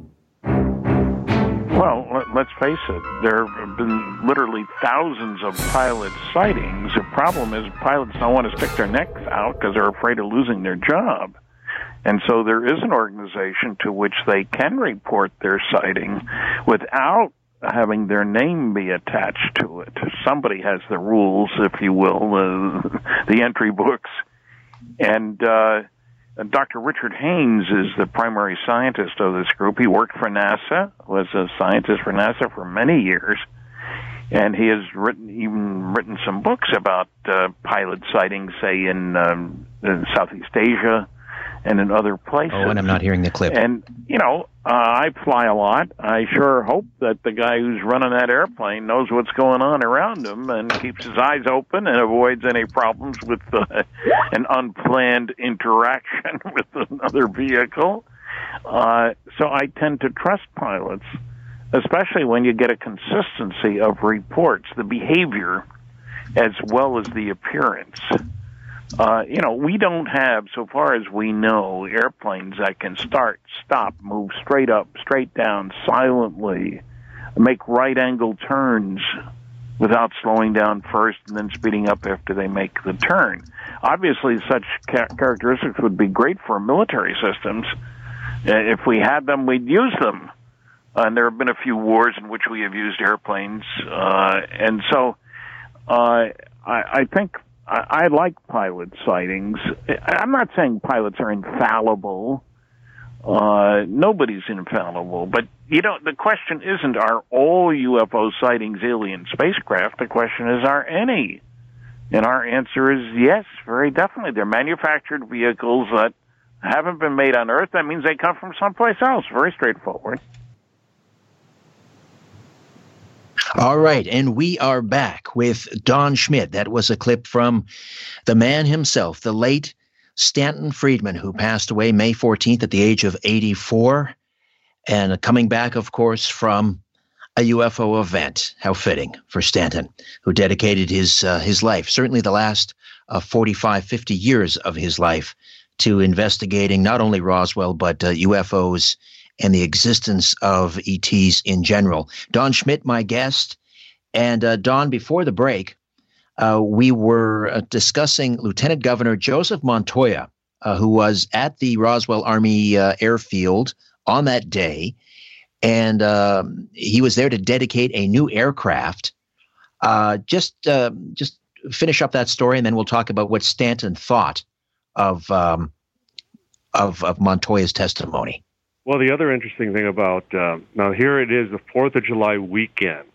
Well, let- let's face it, there have been literally thousands of pilot sightings. The problem is pilots don't want to stick their necks out because they're afraid of losing their job. And so there is an organization to which they can report their sighting without having their name be attached to it. Somebody has the rules, if you will, uh, the entry books. And uh, Doctor Richard Haynes is the primary scientist of this group. He worked for NASA, was a scientist for NASA for many years, and he has written even written some books about uh, pilot sightings, say in, um, in Southeast Asia and in other places. Oh, and I'm not hearing the clip. And, you know, uh, I fly a lot. I sure hope that the guy who's running that airplane knows what's going on around him and keeps his eyes open and avoids any problems with uh, an unplanned interaction with another vehicle. Uh, so I tend to trust pilots, especially when you get a consistency of reports, the behavior as well as the appearance. Uh, you know, we don't have, so far as we know, airplanes that can start, stop, move straight up, straight down, silently, make right-angle turns without slowing down first and then speeding up after they make the turn. Obviously, such ca- characteristics would be great for military systems. Uh, if we had them, we'd use them. Uh, and there have been a few wars in which we have used airplanes. Uh, and so uh, I, I think I like pilot sightings. I'm not saying pilots are infallible. Uh, nobody's infallible. But, you know, the question isn't, are all U F O sightings alien spacecraft? The question is, are any? And our answer is yes, very definitely. They're manufactured vehicles that haven't been made on Earth. That means they come from someplace else. Very straightforward. All right, and we are back with Don Schmitt. That was a clip from the man himself, the late Stanton Friedman, who passed away May fourteenth at the age of eighty-four, and coming back, of course, from a U F O event. How fitting for Stanton, who dedicated his uh, his life, certainly the last uh, forty-five, fifty years of his life, to investigating not only Roswell, but uh, U F Os and the existence of E Ts in general. Don Schmitt, my guest. And uh, Don, before the break, uh, we were uh, discussing Lieutenant Governor Joseph Montoya, uh, who was at the Roswell Army uh, Airfield on that day. And uh, he was there to dedicate a new aircraft. Uh, just, uh, just finish up that story, and then we'll talk about what Stanton thought of, um, of, of Montoya's testimony. Well, the other interesting thing about, uh, now here it is, the fourth of July weekend,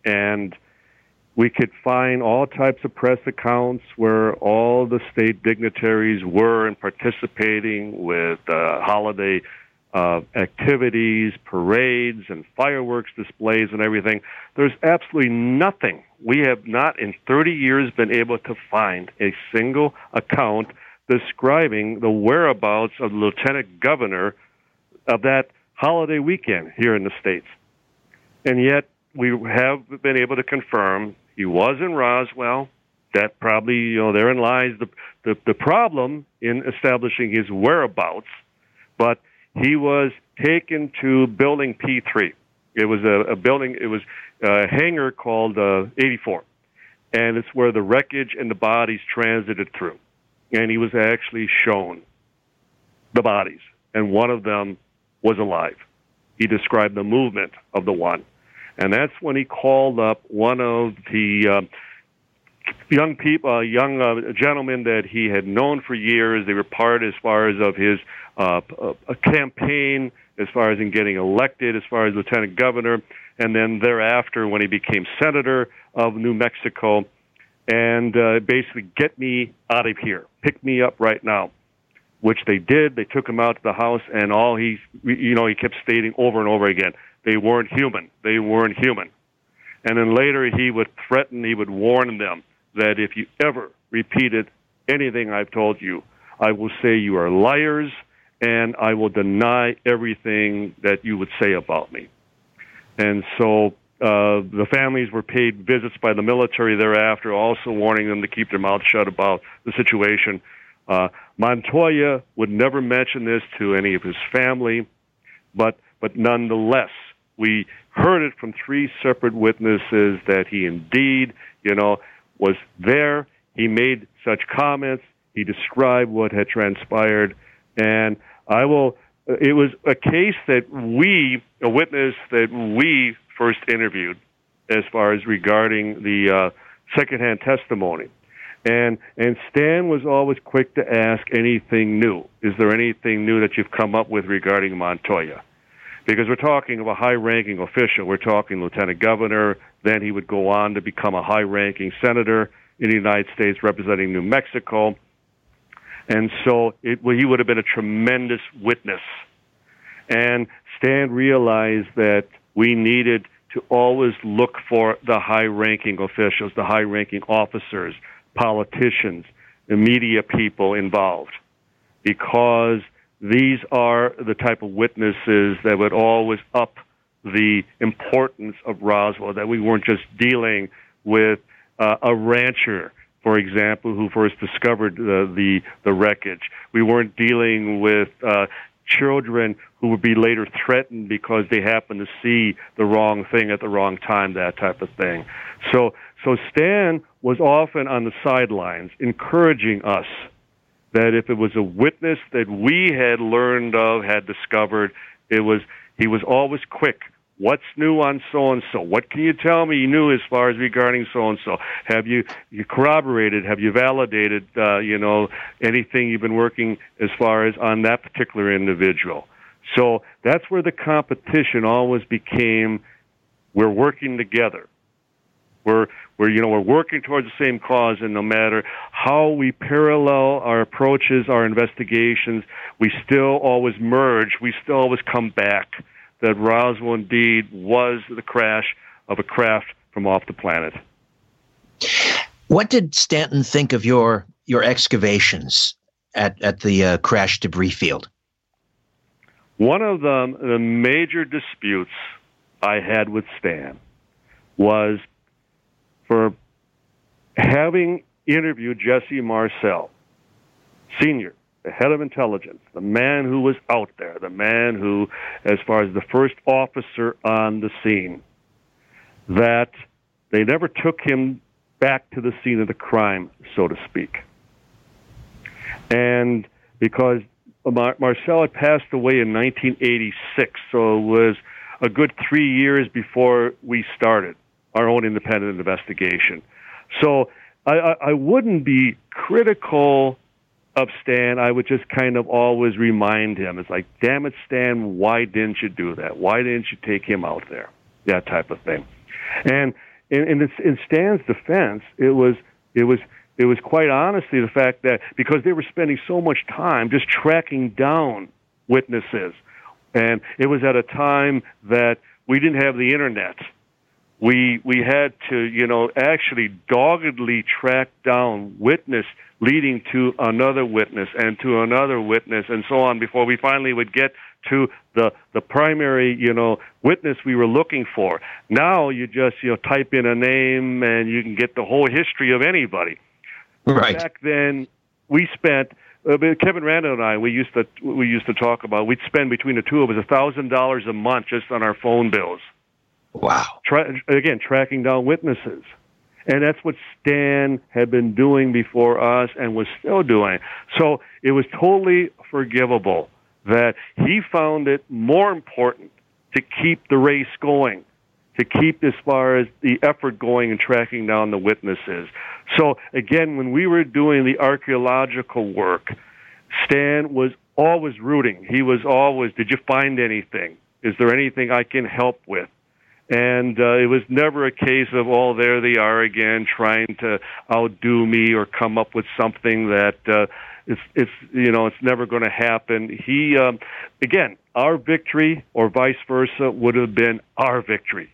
And we could find all types of press accounts where all the state dignitaries were and participating with uh, holiday uh, activities, parades, and fireworks displays and everything. There's absolutely nothing. We have not in thirty years been able to find a single account describing the whereabouts of the lieutenant governor of that holiday weekend here in the States. And yet we have been able to confirm he was in Roswell. That probably, you know, therein lies the, the, the problem in establishing his whereabouts. But he was taken to Building P three. It was a, a building, it was a hangar called uh, eighty-four. And it's where the wreckage and the bodies transited through. And he was actually shown the bodies. And one of them was alive. He described the movement of the one. And that's when he called up one of the uh, young people, uh, young uh, gentlemen that he had known for years. They were part as far as of his uh, a campaign, as far as in getting elected, as far as lieutenant governor, and then thereafter when he became senator of New Mexico, and uh, basically get me out of here, pick me up right now, which they did. They took him out to the house, and all he, you know, he kept stating over and over again, they weren't human. They weren't human. And then later he would threaten, he would warn them that if you ever repeated anything I've told you, I will say you are liars, and I will deny everything that you would say about me. And so uh, the families were paid visits by the military thereafter, also warning them to keep their mouths shut about the situation. Uh, Montoya would never mention this to any of his family, but but nonetheless, we heard it from three separate witnesses that he indeed, you know, was there. He made such comments. He described what had transpired, and I will. It was a case that we, a witness that we first interviewed, as far as regarding the uh, secondhand testimony. And and Stan was always quick to ask anything new. Is there anything new that you've come up with regarding Montoya? Because we're talking of a high-ranking official. We're talking lieutenant governor. Then he would go on to become a high-ranking senator in the United States representing New Mexico. And so it, well, he would have been a tremendous witness. And Stan realized that we needed to always look for the high-ranking officials, the high-ranking officers, politicians, the media people involved, because these are the type of witnesses that would always up the importance of Roswell, that we weren't just dealing with uh, a rancher, for example, who first discovered uh, the, the wreckage. We weren't dealing with uh, children who would be later threatened because they happened to see the wrong thing at the wrong time, that type of thing. So, so Stan was often on the sidelines encouraging us that if it was a witness that we had learned of, had discovered, it was he was always quick. What's new on so-and-so? What can you tell me new as far as regarding so-and-so? Have you, you corroborated? Have you validated, uh, you know, anything you've been working as far as on that particular individual? So that's where the competition always became, we're working together. We're, we're, you know, we're working towards the same cause, and no matter how we parallel our approaches, our investigations, we still always merge. We still always come back that Roswell indeed was the crash of a craft from off the planet. What did Stanton think of your your excavations at at the uh, crash debris field? One of the, the major disputes I had with Stan was for having interviewed Jesse Marcel, Senior, the head of intelligence, the man who was out there, the man who, as far as the first officer on the scene, that they never took him back to the scene of the crime, so to speak. And because Mar- Marcel had passed away in nineteen eighty-six, so it was a good three years before we started our own independent investigation. So I, I, I wouldn't be critical of Stan. I would just kind of always remind him. It's like, damn it, Stan, why didn't you do that? Why didn't you take him out there? That type of thing. And in, in, this, in Stan's defense, it was it was it was quite honestly the fact that because they were spending so much time just tracking down witnesses, and it was at a time that we didn't have the internet. We we had to, you know, actually doggedly track down witness leading to another witness and to another witness and so on before we finally would get to the the primary, you know, witness we were looking for. Now you just, you know, type in a name and you can get the whole history of anybody. Right. Back then, we spent uh, Kevin Randall and I we used to we used to talk about we'd spend between the two of us a thousand dollars a month just on our phone bills. Wow. Tra- again, tracking down witnesses. And that's what Stan had been doing before us and was still doing. So it was totally forgivable that he found it more important to keep the race going, to keep as far as the effort going and tracking down the witnesses. So again, when we were doing the archaeological work, Stan was always rooting. He was always, did you find anything? Is there anything I can help with? And uh, it was never a case of, oh, there they are again, trying to outdo me or come up with something that uh, it's, it's, you know, it's never going to happen. He, um, again, our victory or vice versa would have been our victory.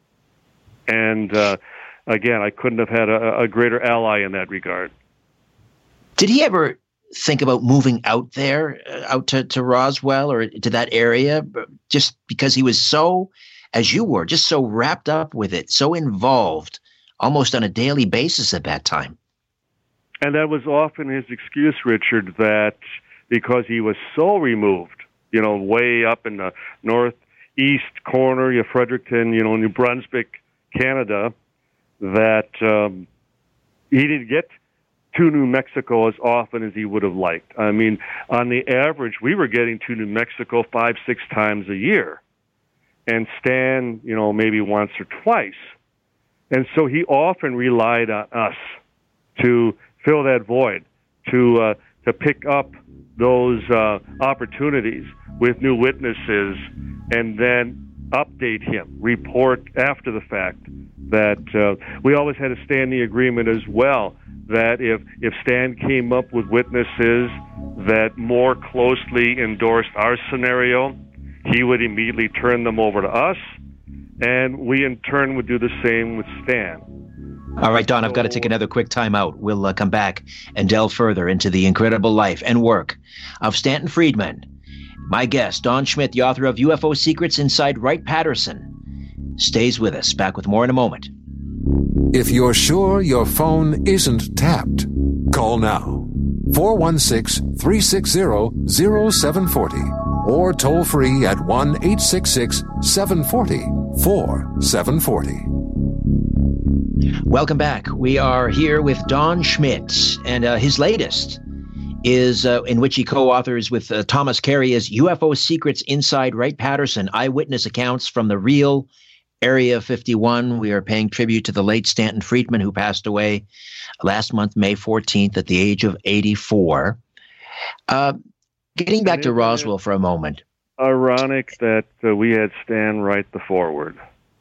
And uh, again, I couldn't have had a, a greater ally in that regard. Did he ever think about moving out there, uh, out to, to Roswell or to that area, just because he was so, as you were, just so wrapped up with it, so involved, almost on a daily basis at that time? And that was often his excuse, Richard, that because he was so removed, you know, way up in the northeast corner of Fredericton, you know, New Brunswick, Canada, that um, he didn't get to New Mexico as often as he would have liked. I mean, on the average, we were getting to New Mexico five, six times a year. And Stan, you know, maybe once or twice. And so he often relied on us to fill that void, to uh, to pick up those uh, opportunities with new witnesses and then update him, report after the fact. That uh, we always had a standing agreement as well that if, if Stan came up with witnesses that more closely endorsed our scenario, he would immediately turn them over to us, and we in turn would do the same with Stan. All right, Don, I've got to take another quick time out. We'll uh, come back and delve further into the incredible life and work of Stanton Friedman. My guest, Don Schmitt, the author of U F O Secrets Inside Wright-Patterson, stays with us. Back with more in a moment. If you're sure your phone isn't tapped, call now. four one six, three six zero, zero seven four zero or toll free at one eight six six, seven four zero, four seven four zero. Welcome back. We are here with Don Schmitt, and uh, his latest is uh, in which he co-authors with uh, Thomas Carey is U F O Secrets Inside Wright-Patterson, Eyewitness Accounts from the Real Area fifty-one. We are paying tribute to the late Stanton Friedman, who passed away last month, May fourteenth, at the age of eighty-four. Uh, getting back to Roswell for a moment. Ironic that uh, we had Stan write the foreword.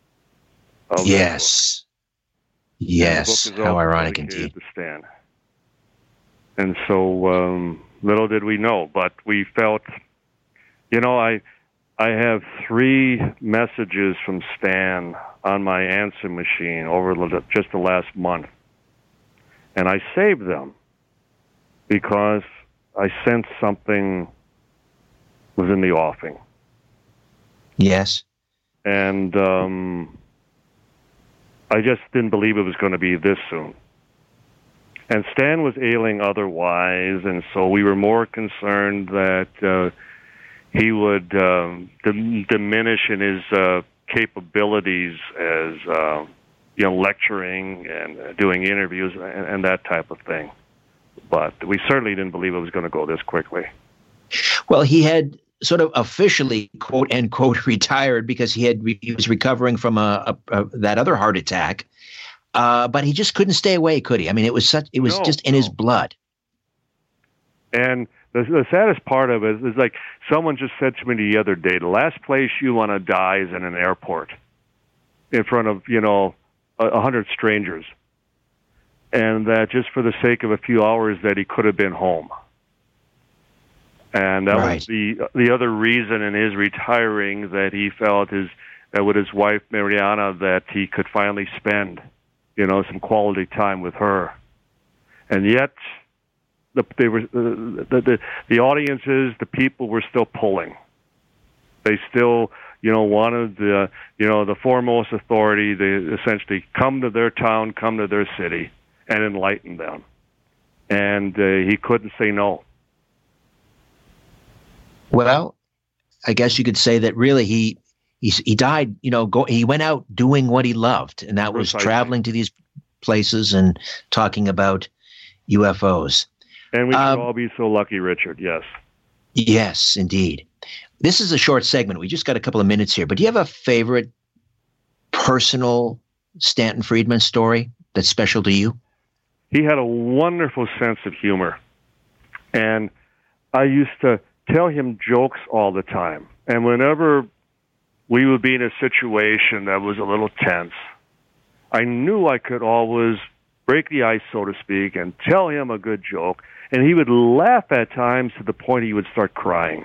Yes. Yes. How ironic indeed. To Stan. And so um, little did we know, but we felt, you know, I I have three messages from Stan on my answer machine over the, just the last month. And I saved them because I sensed something was in the offing. Yes. And um, I just didn't believe it was going to be this soon. And Stan was ailing otherwise, and so we were more concerned that uh, he would um, dim- diminish in his uh, capabilities as uh, you know, lecturing and uh, doing interviews and, and that type of thing. But we certainly didn't believe it was going to go this quickly. Well, he had sort of officially, quote unquote, retired because he had he was recovering from a, a, a that other heart attack. Uh, but he just couldn't stay away, could he? I mean, it was such it was no, just in no. his blood. And the, the saddest part of it is, is like someone just said to me the other day, the last place you want to die is in an airport in front of, you know, a, a hundred strangers, and that just for the sake of a few hours that he could have been home. And that right. was the the other reason in his retiring, that he felt his uh, with his wife Mariana, that he could finally spend, you know, some quality time with her. And yet, the they were the the, the audiences, the people were still pulling. They still, you know, wanted the you know the foremost authority. They essentially come to their town, come to their city, and enlighten them. And uh, he couldn't say no. Well, I guess you could say that really he he, he died, you know, go, he went out doing what he loved, and that was Precisely. traveling to these places and talking about U F Os. And we should um, all be so lucky, Richard, yes. Yes, indeed. This is a short segment. We just got a couple of minutes here, but do you have a favorite personal Stanton Friedman story that's special to you? He had a wonderful sense of humor, and I used to tell him jokes all the time. And whenever we would be in a situation that was a little tense, I knew I could always break the ice, so to speak, and tell him a good joke. And he would laugh at times to the point he would start crying.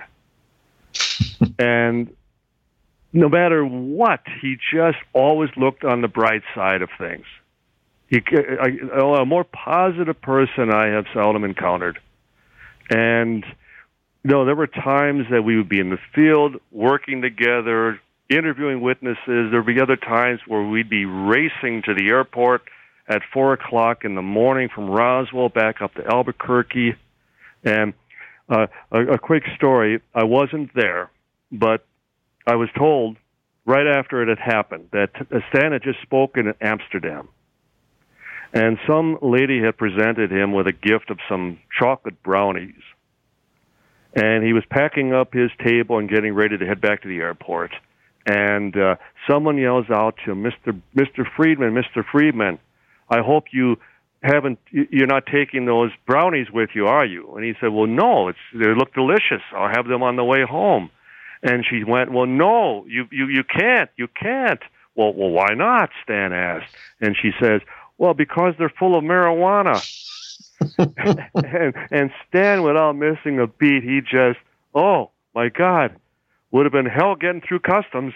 And no matter what, he just always looked on the bright side of things. He, a, a more positive person I have seldom encountered. And no, there were times that we would be in the field, working together, interviewing witnesses. There would be other times where we'd be racing to the airport at four o'clock in the morning from Roswell back up to Albuquerque. And uh, a, a quick story, I wasn't there, but I was told right after it had happened that Stan had just spoken in Amsterdam. And some lady had presented him with a gift of some chocolate brownies. And he was packing up his table and getting ready to head back to the airport. And uh, someone yells out to him, Mister Mister Friedman, Mister Friedman, I hope you haven't, you're not taking those brownies with you, are you? And he said, well, no, it's, they look delicious. I'll have them on the way home. And she went, well, no, you, you, you can't, you can't. Well, well, why not? Stan asked. And she says, well, because they're full of marijuana. and, and Stan, without missing a beat, he just, oh, my God, would have been hell getting through customs.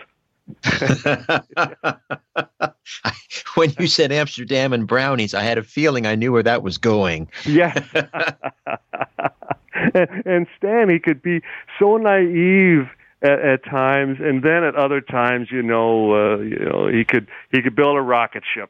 When you said Amsterdam and brownies, I had a feeling I knew where that was going. Yes. and, and Stan, he could be so naive at, at times, and then at other times, you know, uh, you know, he could he could build a rocket ship.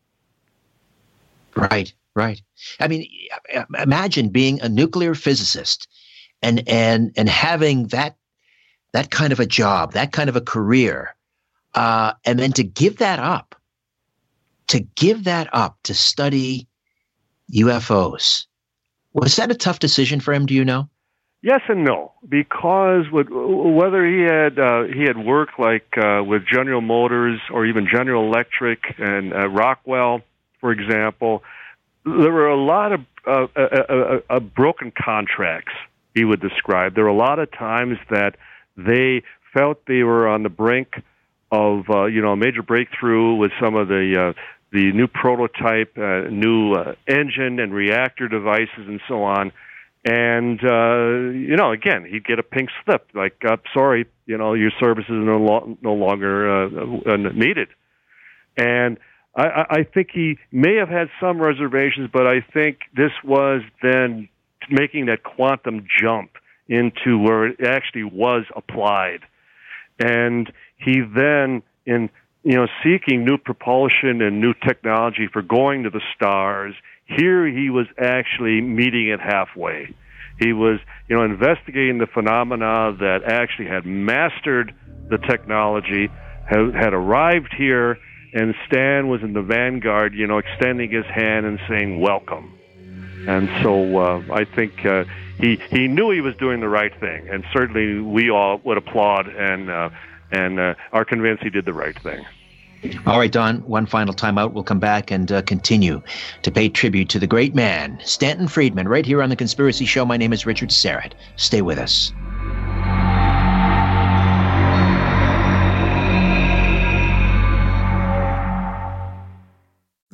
Right, right. I mean, imagine being a nuclear physicist and and and having that that kind of a job, that kind of a career, uh, and then to give that up, to give that up to study U F Os. Was that a tough decision for him? Do you know? Yes and no, because with, whether he had uh, he had worked like uh, with General Motors or even General Electric and uh, Rockwell, for example, there were a lot of uh, uh, uh, uh, broken contracts, he would describe. There were a lot of times that they felt they were on the brink of, uh, you know, a major breakthrough with some of the uh, the new prototype, uh, new uh, engine and reactor devices and so on. And, uh, you know, again, he'd get a pink slip, like, uh, sorry, you know, your services are no, lo- no longer uh, needed. And I, I think he may have had some reservations, but I think this was then making that quantum jump into where it actually was applied. And he then, in you know, seeking new propulsion and new technology for going to the stars, here he was actually meeting it halfway. He was, you know, investigating the phenomena that actually had mastered the technology, had, had arrived here, and Stan was in the vanguard, you know, extending his hand and saying, welcome. And so uh, I think uh, he he knew he was doing the right thing, and certainly we all would applaud and uh, and uh, are convinced he did the right thing. All right, Don, one final time out. We'll come back and uh, continue to pay tribute to the great man, Stanton Friedman, right here on The Conspiracy Show. My name is Richard Syrett. Stay with us.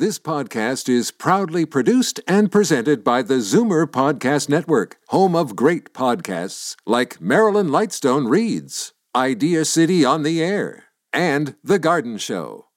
This podcast is proudly produced and presented by the Zoomer Podcast Network, home of great podcasts like Marilyn Lightstone Reads, Idea City on the Air, and The Garden Show.